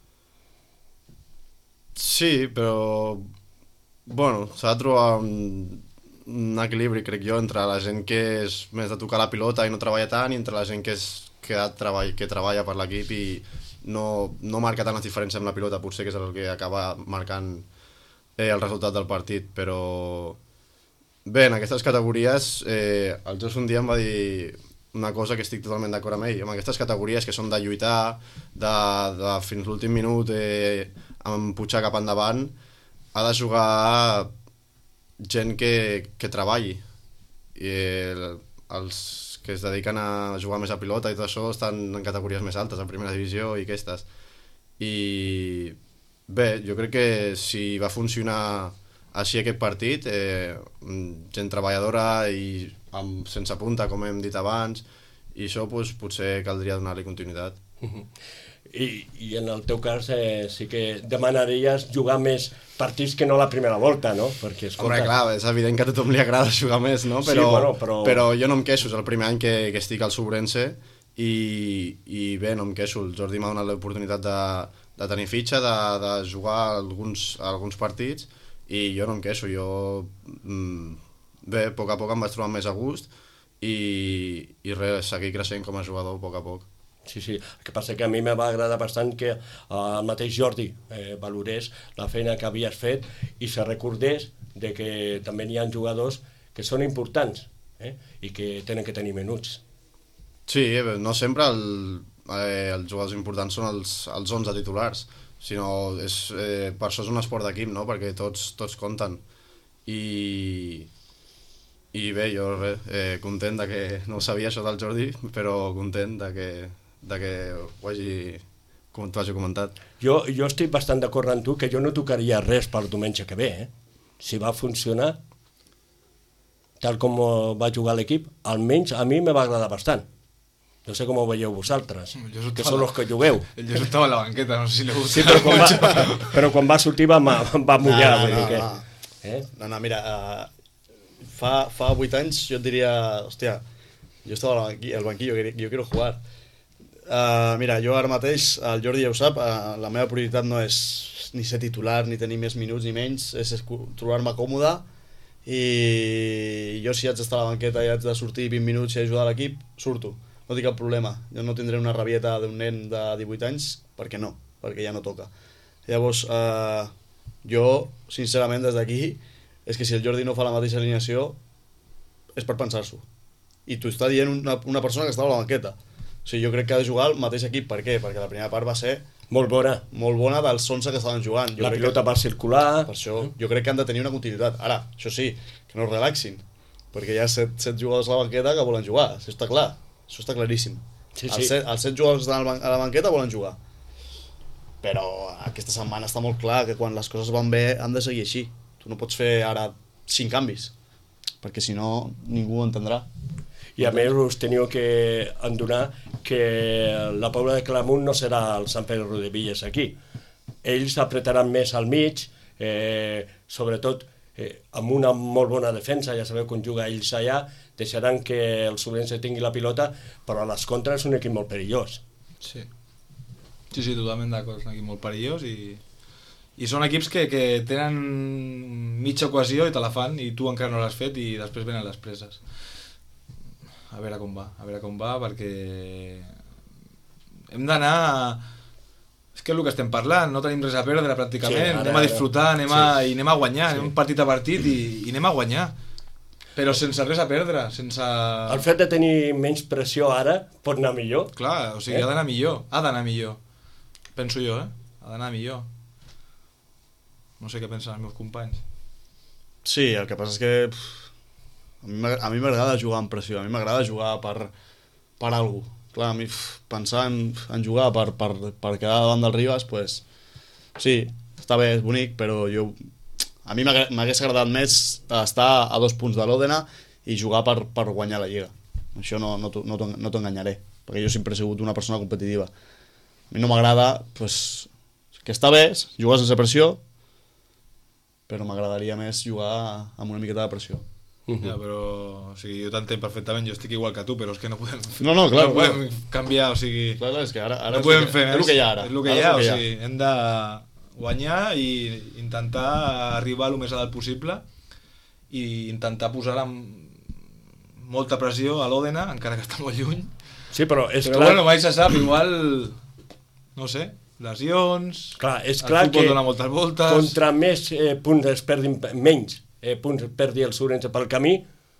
Sí, però bueno, s'ha de trobar un, un equilibri, crec jo, entre la gent que és més de tocar la pilota i no treballa tant i entre la gent que, és, que, ha treball, que treballa per l'equip i no, no marca tant les diferències amb la pilota, potser que és el que acaba marcant eh, el resultat del partit, però bé, en aquestes categories eh, el Jos un dia em va dir una cosa que estic totalment d'acord amb ell, en aquestes categories que són de lluitar, de, de fins l'últim minut eh, amb pujar cap endavant, ha de jugar gent que, que treballi i el, els que es dediquen a jugar més a pilota i tot això estan en categories més altes, a primera divisió i aquestes. I bé, jo crec que si va funcionar així aquest partit, eh, gent treballadora i amb, sense punta, com hem dit abans, i això doncs, potser caldria donar-li continuïtat. I, i en el teu cas eh, sí que demanaries jugar més partits que no la primera volta, no? Perquè, escolta... Home, clar, és evident que a tothom li agrada jugar més, no? Però, Sí, bueno, però- però jo no em queixo, és el primer any que, que estic al Sobrense i, i bé, no em queixo. El Jordi m'ha donat l'oportunitat de, de tenir fitxa, de, de jugar alguns, alguns partits i jo no em queixo. Jo, mm, bé, a poc a poc em vaig trobar més a gust i, i res, seguir creixent com a jugador a poc a poc. Sí, sí. El que passa que a mi me va agradar bastant que eh, el mateix Jordi eh, valorés la feina que havies fet i se recordés de que també hi ha jugadors que són importants eh, i que tenen que tenir minuts. Sí, eh, no sempre el, eh, els jugadors importants són els, els onze titulars, sinó és, eh, per això és un esport d'equip, no? Perquè tots, tots compten. I, i bé, jo res, eh, content de que no ho sabia això del Jordi, però content de que, de que ho hagi, com t'ho hagi comentat. Jo, jo estic bastant d'acord amb tu que jo no tocaria res pel diumenge que ve. Eh? Si va funcionar tal com va jugar l'equip, almenys a mi me va agradar bastant. No sé com ho veieu vosaltres, Jo que són els que jugueu. El Lloso estava a la banqueta, no sé si li gusta. Sí, però quan va, però quan va sortir va, va mullar. No, no, vull dir no, que, no. eh? No, no, mira, uh, fa, fa vuit anys jo et diria, hòstia, jo estava al banqui, al banquillo, jo, jo quiero jugar. Uh, mira, jo ara mateix, el Jordi ja ho sap, uh, la meva prioritat no és ni ser titular, ni tenir més minuts ni menys, és trobar-me còmode i jo si haig d'estar a la banqueta i haig de sortir vint minuts i ajudar l'equip, surto. No tinc cap problema, jo no tindré una rabieta d'un nen de divuit anys, perquè no, perquè ja no toca. Llavors, eh, jo, sincerament, des d'aquí, és que si el Jordi no fa la mateixa alineació, és per pensar-s'ho. I t'ho està dient una, una persona que estava a la banqueta. O sigui, jo crec que ha de jugar al mateix equip. Per què? Perquè la primera part va ser Molt bona. molt bona dels onze que estaven jugant. Jo La crec pilota que, va circular. per això, jo crec que han de tenir una continuïtat. Ara, això sí, que no es relaxin, perquè hi ha set, set jugadors a la banqueta que volen jugar, això està clar. Això està claríssim. Sí, Els, sí. set, els set jugadors que estan a la banqueta volen jugar. però aquesta setmana està molt clar que quan les coses van bé han de seguir així. Tu no pots fer ara cinc canvis, perquè si no ningú ho entendrà. I a més us teniu que endonar que la Pobla de Claramunt no serà el Sant Pere Rodevilles aquí. Ells apretaran més al mig, eh, sobretot eh, amb una molt bona defensa, ja sabeu com juga ells allà, deixaran que el Sobrense tingui la pilota, però a les contres és un equip molt perillós. Sí, sí, sí, totalment d'acord, és un equip molt perillós i, i són equips que, que tenen mitja ocasió i te la fan i tu encara no l'has fet i després venen les preses. A veure com va, a veure com va, perquè hem d'anar... És que és el que estem parlant, no tenim res a perdre pràcticament, sí, ara, anem a disfrutar, anem, sí. a, i anem a guanyar, sí. anem partit a partit i, i anem a guanyar, però sense res a perdre, sense... El fet de tenir menys pressió ara pot anar millor. Clar, o sigui, eh? ha d'anar millor, ha d'anar millor, penso jo, eh? Ha d'anar millor. No sé què pensen els meus companys. Sí, el que passa és que... Pff, a mi m'agrada jugar amb pressió, a mi m'agrada jugar per, per alguna cosa. Clar, a mi pff, pensar en, en jugar per, per, per quedar davant del Ribas, pues, sí, està bé, és bonic, però jo, a mi m'hagués agradat més estar a dos punts de l'Òdena i jugar per, per guanyar la Lliga. Això no, no, no, no t'enganyaré, perquè jo sempre he sigut una persona competitiva. A mi no m'agrada, pues, que està bé, jugar sense pressió, però m'agradaria més jugar amb una miqueta de pressió. Uh-huh. Ja, però o sigui, jo t'entenc perfectament, jo estic igual que tu, però és que no podem, no, no, clar, no podem clar. canviar, o sigui, clar, clar, és que ara, ara no podem és fer és el que hi ha ara, és el que hi ha, o sigui, hem de guanyar i intentar arribar el més a dalt possible i intentar posar amb molta pressió a l'Òdena, encara que està molt lluny. Sí, però és però clar... bueno, mai se sap, igual, no sé, lesions, clar, és el clar futbol que dona moltes voltes... Contra més eh, punts es perdin, menys eh, punts perdi el Sobrense pel camí,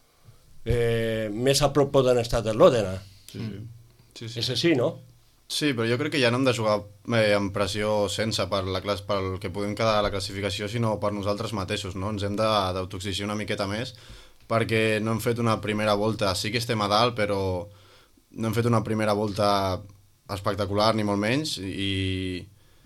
eh, més a prop poden estar de l'Òdena. Sí, sí. Sí, sí. És així, no? Sí, però jo crec que ja no hem de jugar eh, amb pressió sense per la classe, pel que podem quedar a la classificació, sinó per nosaltres mateixos, no? Ens hem d'autoexigir una miqueta més, perquè no hem fet una primera volta, sí que estem a dalt, però no hem fet una primera volta espectacular, ni molt menys, i...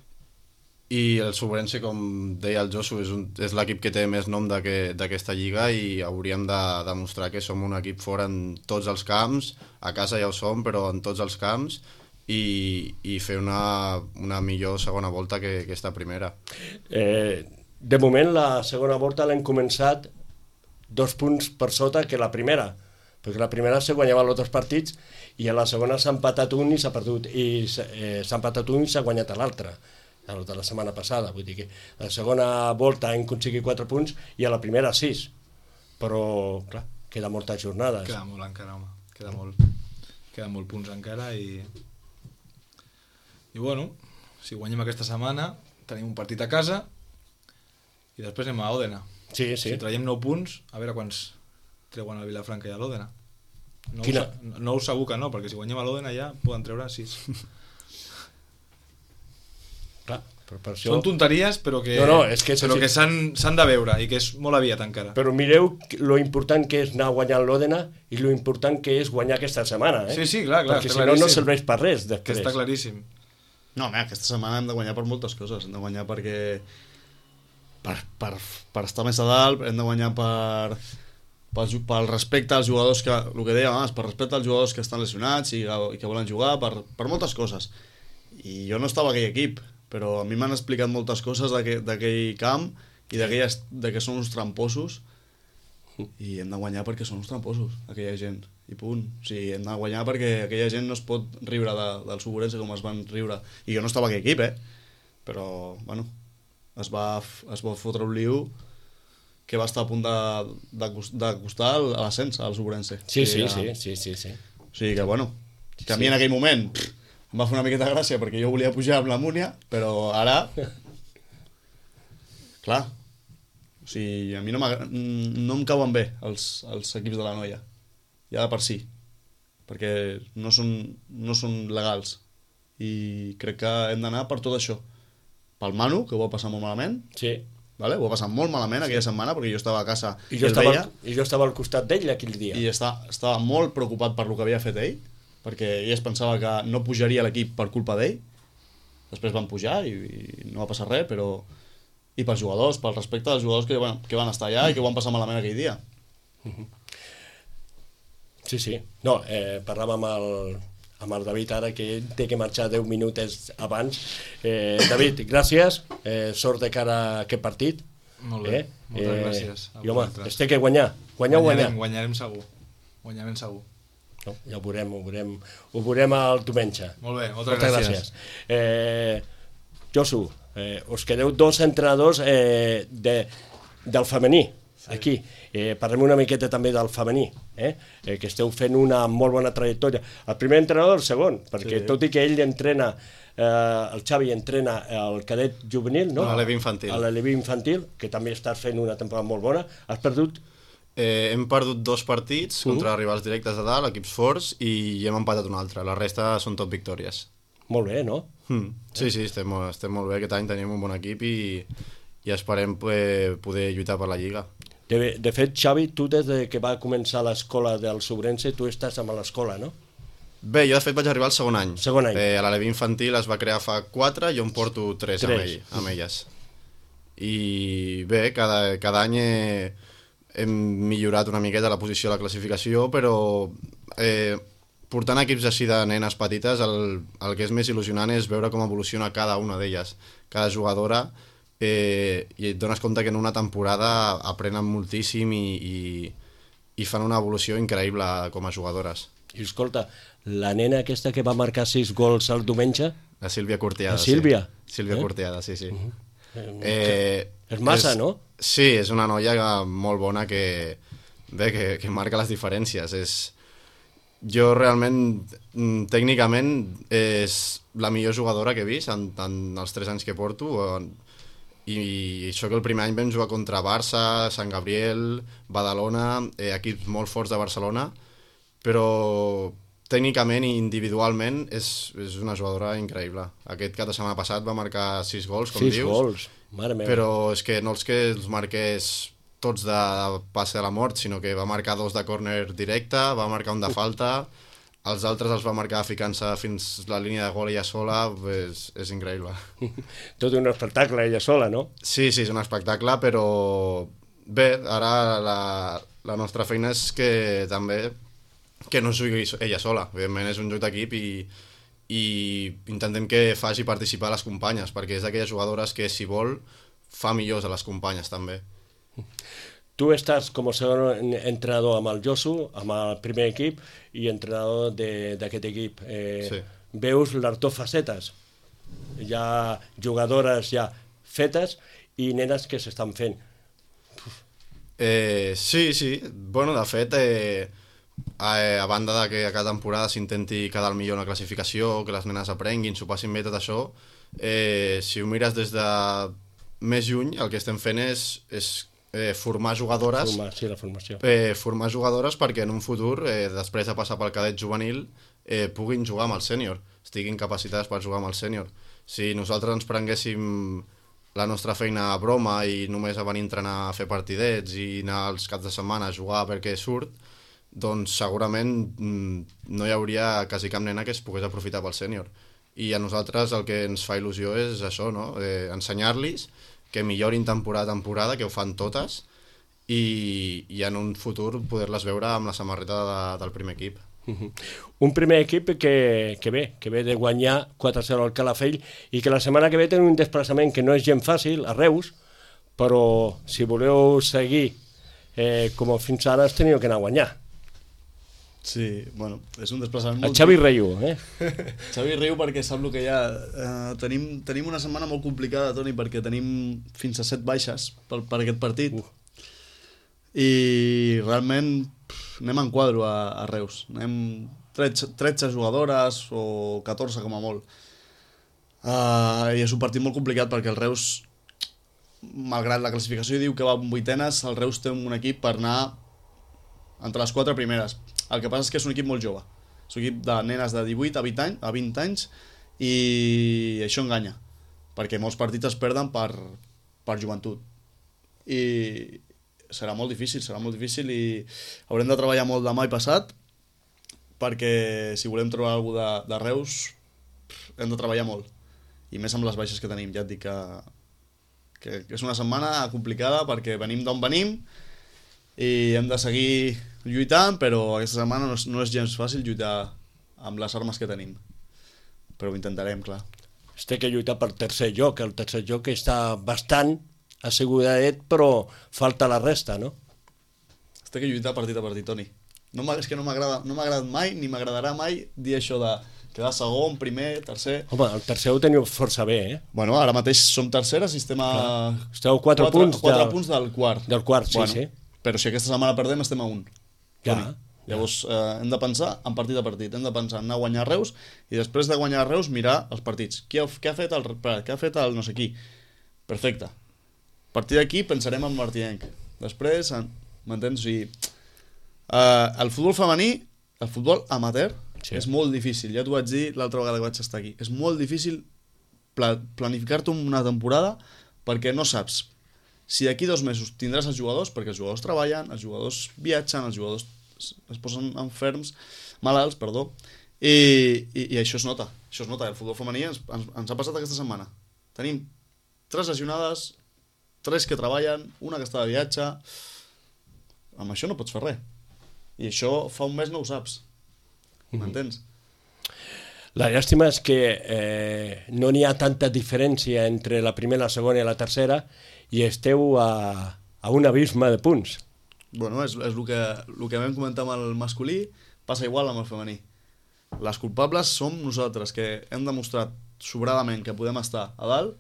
i el Sobrense, com deia el Josu, és, un, és l'equip que té més nom d'aquesta lliga i hauríem de demostrar que som un equip fort en tots els camps, a casa ja ho som, però en tots els camps, i, i fer una, una millor segona volta que, que esta primera. Eh, de moment la segona volta l'hem començat dos punts per sota que la primera, perquè la primera se guanyava els altres partits i a la segona s'ha empatat un i s'ha perdut, i eh, s'ha empatat un i s'ha guanyat l'altre, el de la setmana passada, vull dir que a la segona volta hem aconseguit quatre punts i a la primera sis, però clar, queda moltes jornades. Queda molt encara, home, queda molt, queda molt punts encara i i bueno, si guanyem aquesta setmana tenim un partit a casa i després anem a Òdena. Sí, sí. Si traiem nou punts, a veure quants treuen a Vilafranca i a l'Òdena. Nou, Quina? nou segur que no, perquè si guanyem a l'Òdena ja poden treure sis. Clar, però per això... Són tonteries, però que, no, no, és que, però que s'han de veure i que és molt aviat encara. Però mireu lo important que és anar guanyant l'Òdena i lo important que és guanyar aquesta setmana, eh? Sí, sí, clar, clar. Perquè si no, no serveix per res després. Que està claríssim. No, home, aquesta setmana hem de guanyar per moltes coses. Hem de guanyar perquè... Per, per, per estar més a dalt, hem de guanyar per... Pel, pel respecte als jugadors que... El que dèiem abans, per respecte als jugadors que estan lesionats i, i que volen jugar, per, per moltes coses. I jo no estava a aquell equip, però a mi m'han explicat moltes coses d'aquell camp i de que són uns tramposos i hem de guanyar perquè són uns tramposos, aquella gent, i punt. O sigui, hem de guanyar perquè aquella gent no es pot riure de, del Sobrense com es van riure. I jo no estava a aquell equip, eh? Però, bueno, es va, es va fotre un liu que va estar a punt de, de, de costar a l'ascens al Sobrense. Sí, sí, que, sí, sí, sí, sí. O sigui que, bueno, que a mi en aquell moment pff, em va fer una miqueta gràcia perquè jo volia pujar amb la Múnia, però ara... Clar, o sigui, a mi no, no em cauen bé els, els equips de la Noia, ja de per si, perquè no són, no són legals i crec que hem d'anar per tot això. Pel Manu, que ho va passar molt malament, sí. Vale? Ho va passar molt malament aquella setmana perquè jo estava a casa i jo, estava, veia, i jo estava al costat d'ell aquell dia i estava, estava molt preocupat per lo que havia fet ell, perquè ell es pensava que no pujaria l'equip per culpa d'ell després van pujar i, i no va passar res, però i pels jugadors, pel respecte dels jugadors que van, que van estar allà i que ho van passar malament aquell dia. Sí, sí. No, eh, parlàvem amb el, amb el David ara, que ell té que marxar deu minuts abans. Eh, David, gràcies, eh, sort de cara a aquest partit. Molt bé, eh? moltes eh, gràcies a I home, vosaltres. es té que guanyar, guanyar o guanyar. Guanyarem, guanyarem segur. Guanyarem segur. No, ja ho veurem, ho veurem, ho veurem el diumenge. Molt bé, moltes, Moltes gràcies. gràcies. Eh, Josu, eh, us quedeu dos entrenadors eh, de, del femení, sí. Aquí. Eh, parlem una miqueta també del femení, eh? Eh, que esteu fent una molt bona trajectòria. El primer entrenador, el segon, perquè sí. Tot i que ell entrena, eh, el Xavi entrena el cadet juvenil, no? A l'Alevi infantil. A l'Alevi infantil, que també estàs fent una temporada molt bona. Has perdut? Eh, hem perdut dos partits contra uh -huh. rivals directes de dalt, equips forts, i hem empatat un altre. La resta són tot victòries. Molt bé, no? Mm. Sí, sí, estem, estem molt bé. Aquest any tenim un bon equip i, i esperem poder, poder lluitar per la Lliga. De, de fet, Xavi, tu des de que va començar l'escola del Sobrense, tu estàs amb l'escola, no? Bé, jo de fet vaig arribar al segon any. Segon any. Eh, a l'Alevi infantil es va crear fa quatre, jo en porto tres, tres. Amb, ell, amb elles. I bé, cada, cada any he, hem millorat una miqueta la posició de la classificació, però eh, portant equips així de nenes petites, el, el que és més il·lusionant és veure com evoluciona cada una d'elles. Cada jugadora, eh, i et dones compte que en una temporada aprenen moltíssim i, i, i fan una evolució increïble com a jugadores. I escolta, la nena aquesta que va marcar sis gols el diumenge... La Sílvia Corteada. La Sílvia? Sí. Sílvia eh? Corteada, sí, sí. Uh -huh. eh, és massa, és, no? Sí, és una noia molt bona que, bé, que, que marca les diferències. És, jo realment, tècnicament, és la millor jugadora que he vist en, en els tres anys que porto. I, i això que el primer any vam jugar contra Barça, Sant Gabriel, Badalona, eh, equips molt forts de Barcelona, però tècnicament i individualment és, és una jugadora increïble. Aquest cap de setmana passat va marcar sis gols, com sis dius. Sis gols, mare meva. Però és que no els que els marqués tots de passe de la mort, sinó que va marcar dos de córner directe, va marcar un de falta, els altres els va marcar ficant-se fins la línia de gol ella sola, és, és increïble. Tot un espectacle, ella sola, no? Sí, sí, és un espectacle, però bé, ara la, la nostra feina és que també que no jugui ella sola, evidentment és un joc d'equip i, i intentem que faci participar les companyes, perquè és d'aquelles jugadores que, si vol, fa millors a les companyes també. Tu estàs com a segon entrenador amb el Josu, amb el primer equip i entrenador d'aquest equip. Eh, sí. Veus les dues facetes. Hi ha jugadores ja fetes i nenes que s'estan fent. Eh, sí, sí. Bueno, de fet, eh, a, a banda de que a cada temporada s'intenti quedar el millor en la classificació, que les nenes aprenguin, s'ho passin bé tot això, eh, si ho mires des de més lluny, el que estem fent és, és eh, formar jugadores. Formar, sí, la formació. Eh, formar jugadores perquè en un futur, eh, després de passar pel cadet juvenil, eh, puguin jugar amb el sènior, estiguin capacitades per jugar amb el sènior. Si nosaltres ens prenguéssim la nostra feina a broma i només a venir a entrenar a fer partidets i anar als caps de setmana a jugar perquè surt, doncs segurament no hi hauria quasi cap nena que es pogués aprofitar pel sènior. I a nosaltres el que ens fa il·lusió és això, no? Eh, ensenyar-los que millorin temporada a temporada, que ho fan totes, i, i en un futur poder-les veure amb la samarreta de, del primer equip. Uh-huh. Un primer equip que, que ve, que ve de guanyar quatre a zero al Calafell i que la setmana que ve tenen un desplaçament que no és gens fàcil, a Reus, però si voleu seguir eh, com fins ara has teniu que anar a guanyar. Sí, bueno, és un desplaçament El molt... Xavi riu, eh? Xavi riu perquè sap el que hi ha. Eh, tenim, tenim una setmana molt complicada, Toni, perquè tenim fins a set baixes per, per aquest partit. Uh. I realment pff, anem en quadro a, a Reus. Anem tretze, tretze jugadores o catorze com a molt. Uh, I és un partit molt complicat perquè el Reus, malgrat la classificació diu que va amb vuitenes, el Reus té un equip per anar entre les quatre primeres. El que passa és que és un equip molt jove. És un equip de nenes de divuit a vint anys, a vint anys i això enganya, perquè molts partits es perden per, per joventut. I serà molt difícil, serà molt difícil i haurem de treballar molt demà i passat perquè si volem trobar algú de, de Reus hem de treballar molt. i més amb les baixes que tenim. Ja et dic que, que és una setmana complicada perquè venim d'on venim i hem de seguir lluitant, però aquesta setmana no és, no és gens fàcil lluitar amb les armes que tenim, però ho intentarem, clar. Es té que lluitar per tercer lloc, el tercer lloc està bastant assegurat, però falta la resta, no? Es té que lluitar partit a partit, Toni. No és que no m'agrada, no m'ha agradat mai, ni m'agradarà mai dir això de quedar segon, primer, tercer... Home, el tercer ho teniu força bé, eh? Bueno, ara mateix som tercera, sistema... Clar. Esteu quatre, quatre punts, quatre del... punts del quart. Del quart, sí, bueno, sí. Però si aquesta setmana perdem, estem a un. Ja. Toni. Llavors eh, hem de pensar en partit a partit, hem de pensar en anar a guanyar Reus i després de guanyar Reus mirar els partits. Qui ha, què ha fet el Prat? Què ha fet el no sé qui? Perfecte. A partir d'aquí pensarem en Martinenc. Després, en... m'entens? O sigui, eh, el futbol femení, el futbol amateur, sí. És molt difícil. Ja t'ho vaig dir l'altra vegada que vaig estar aquí. És molt difícil pla planificar-te una temporada perquè no saps si d'aquí dos mesos tindràs els jugadors, perquè els jugadors treballen, els jugadors viatgen, els jugadors es posen enferms, malalts, perdó, i, i, i això es nota, això es nota, el futbol femení ens, ens, ens ha passat aquesta setmana. Tenim tres lesionades, tres que treballen, una que està de viatge, amb això no pots fer res. I això fa un mes no ho saps, m'entens? La llàstima és que eh, no n'hi ha tanta diferència entre la primera, la segona i la tercera i esteu a, a un abisme de punts. Bueno, és, és el, que, el que vam comentar amb el masculí, passa igual amb el femení. Les culpables som nosaltres, que hem demostrat sobradament que podem estar a dalt.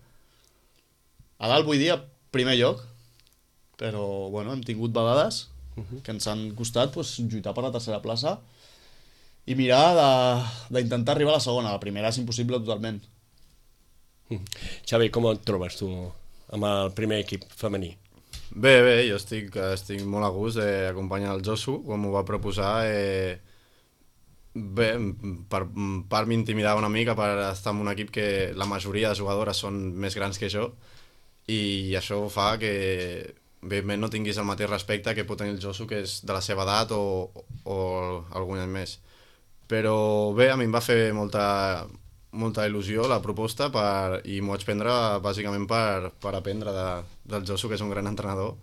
A dalt vull dir a primer lloc, però bueno, hem tingut vegades uh-huh. que ens han costat pues, lluitar per la tercera plaça i mirar d'intentar arribar a la segona. La primera és impossible totalment. Uh-huh. Xavi, com et trobes tu amb el primer equip femení? Bé, bé, jo estic, estic molt a gust d'acompanyar el Josu, com ho va proposar. Eh, bé, per part m'intimidava una mica per estar en un equip que la majoria de jugadores són més grans que jo i això fa que evidentment no tinguis el mateix respecte que pot tenir el Josu, que és de la seva edat o, o algun any més. Però bé, a mi em va fer molta, molta il·lusió la proposta per, i m'ho vaig prendre bàsicament per, per aprendre de, del Josu, que és un gran entrenador,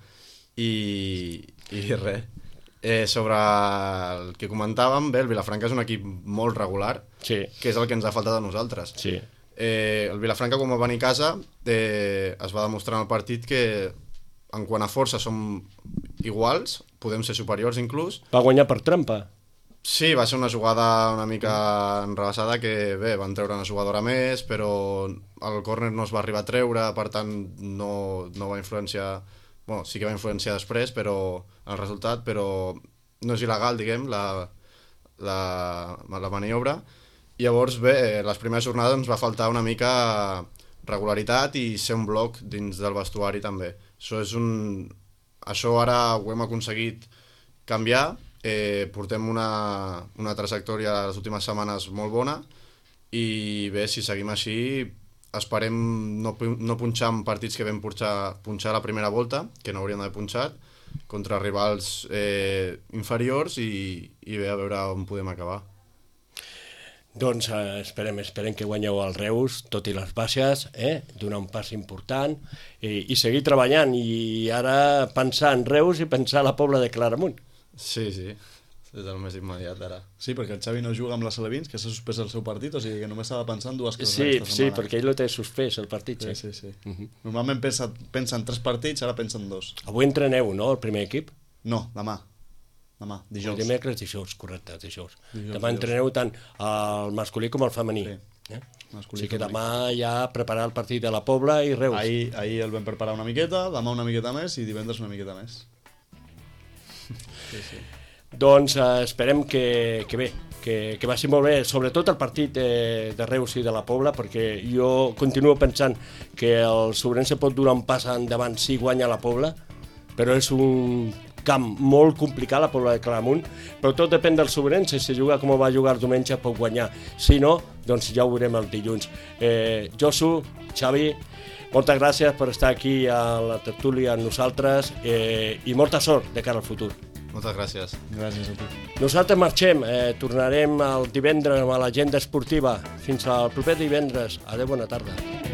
i, i res. Eh, sobre el que comentàvem, bé, el Vilafranca és un equip molt regular, sí. que és el que ens ha faltat a nosaltres. Sí. Eh, el Vilafranca, quan va venir a casa, eh, es va demostrar en el partit que en quant a força som iguals, podem ser superiors inclús. Va guanyar per trampa. Sí, va ser una jugada una mica enrebaçada que, bé, van treure una jugadora més, però el córner no es va arribar a treure, per tant no, no va influenciar... Bueno, sí que va influenciar després, però el resultat, però no és il·legal, diguem, la, la, la maniobra. I llavors, bé, les primeres jornades ens va faltar una mica regularitat i ser un bloc dins del vestuari també. Això és un... Això ara ho hem aconseguit canviar. Eh, portem una, una trajectòria les últimes setmanes molt bona i bé, si seguim així esperem no, no punxar en partits que vam punxar, punxar la primera volta, que no hauríem d'haver punxat, contra rivals eh, inferiors i, i bé, a veure on podem acabar. Doncs eh, esperem, esperem que guanyeu el Reus, tot i les baixes, eh? Donar un pas important i, i seguir treballant i ara pensar en Reus i pensar a la Pobla de Claramunt. Sí, sí, és el més immediat ara. Sí, perquè el Xavi no juga amb les Alevins, que s'ha suspès el seu partit, o sigui que només s'ha de pensar en dues coses sí, aquesta setmana. Sí, perquè ell lo té suspès, el partit. Sí, sí, sí. sí. Uh -huh. Normalment pensa, pensa en tres partits, ara pensa en dos. Avui entreneu, no, el primer equip? No, demà. Demà, dijous. El dimecres, dijous, correcte, dijous. dijous demà dijous. Entreneu tant el masculí com el femení. Sí. Eh? Masculí, o sigui que femení. Demà ja preparar el partit de la Pobla i Reus. Ahir, ahir el vam preparar una miqueta, demà una miqueta més i divendres una miqueta més. Sí, sí. Doncs eh, esperem que, que bé, que, que vagi molt bé, sobretot el partit de, de Reus i de la Pobla, perquè jo continuo pensant que el Sobrense pot donar un pas endavant si guanya la Pobla, però és un camp molt complicat, la Pobla de Claramunt, però tot depèn del Sobrense, si juga com va jugar diumenge pot guanyar, si no, doncs ja ho veurem el dilluns. Eh, Josu, Xavi, moltes gràcies per estar aquí a la tertúlia amb nosaltres eh, i molta sort de cara al futur. Moltes gràcies. Gràcies a tu. Nosaltres marxem, eh, tornarem el divendres amb l'agenda esportiva. Fins al proper divendres. Adéu, bona tarda.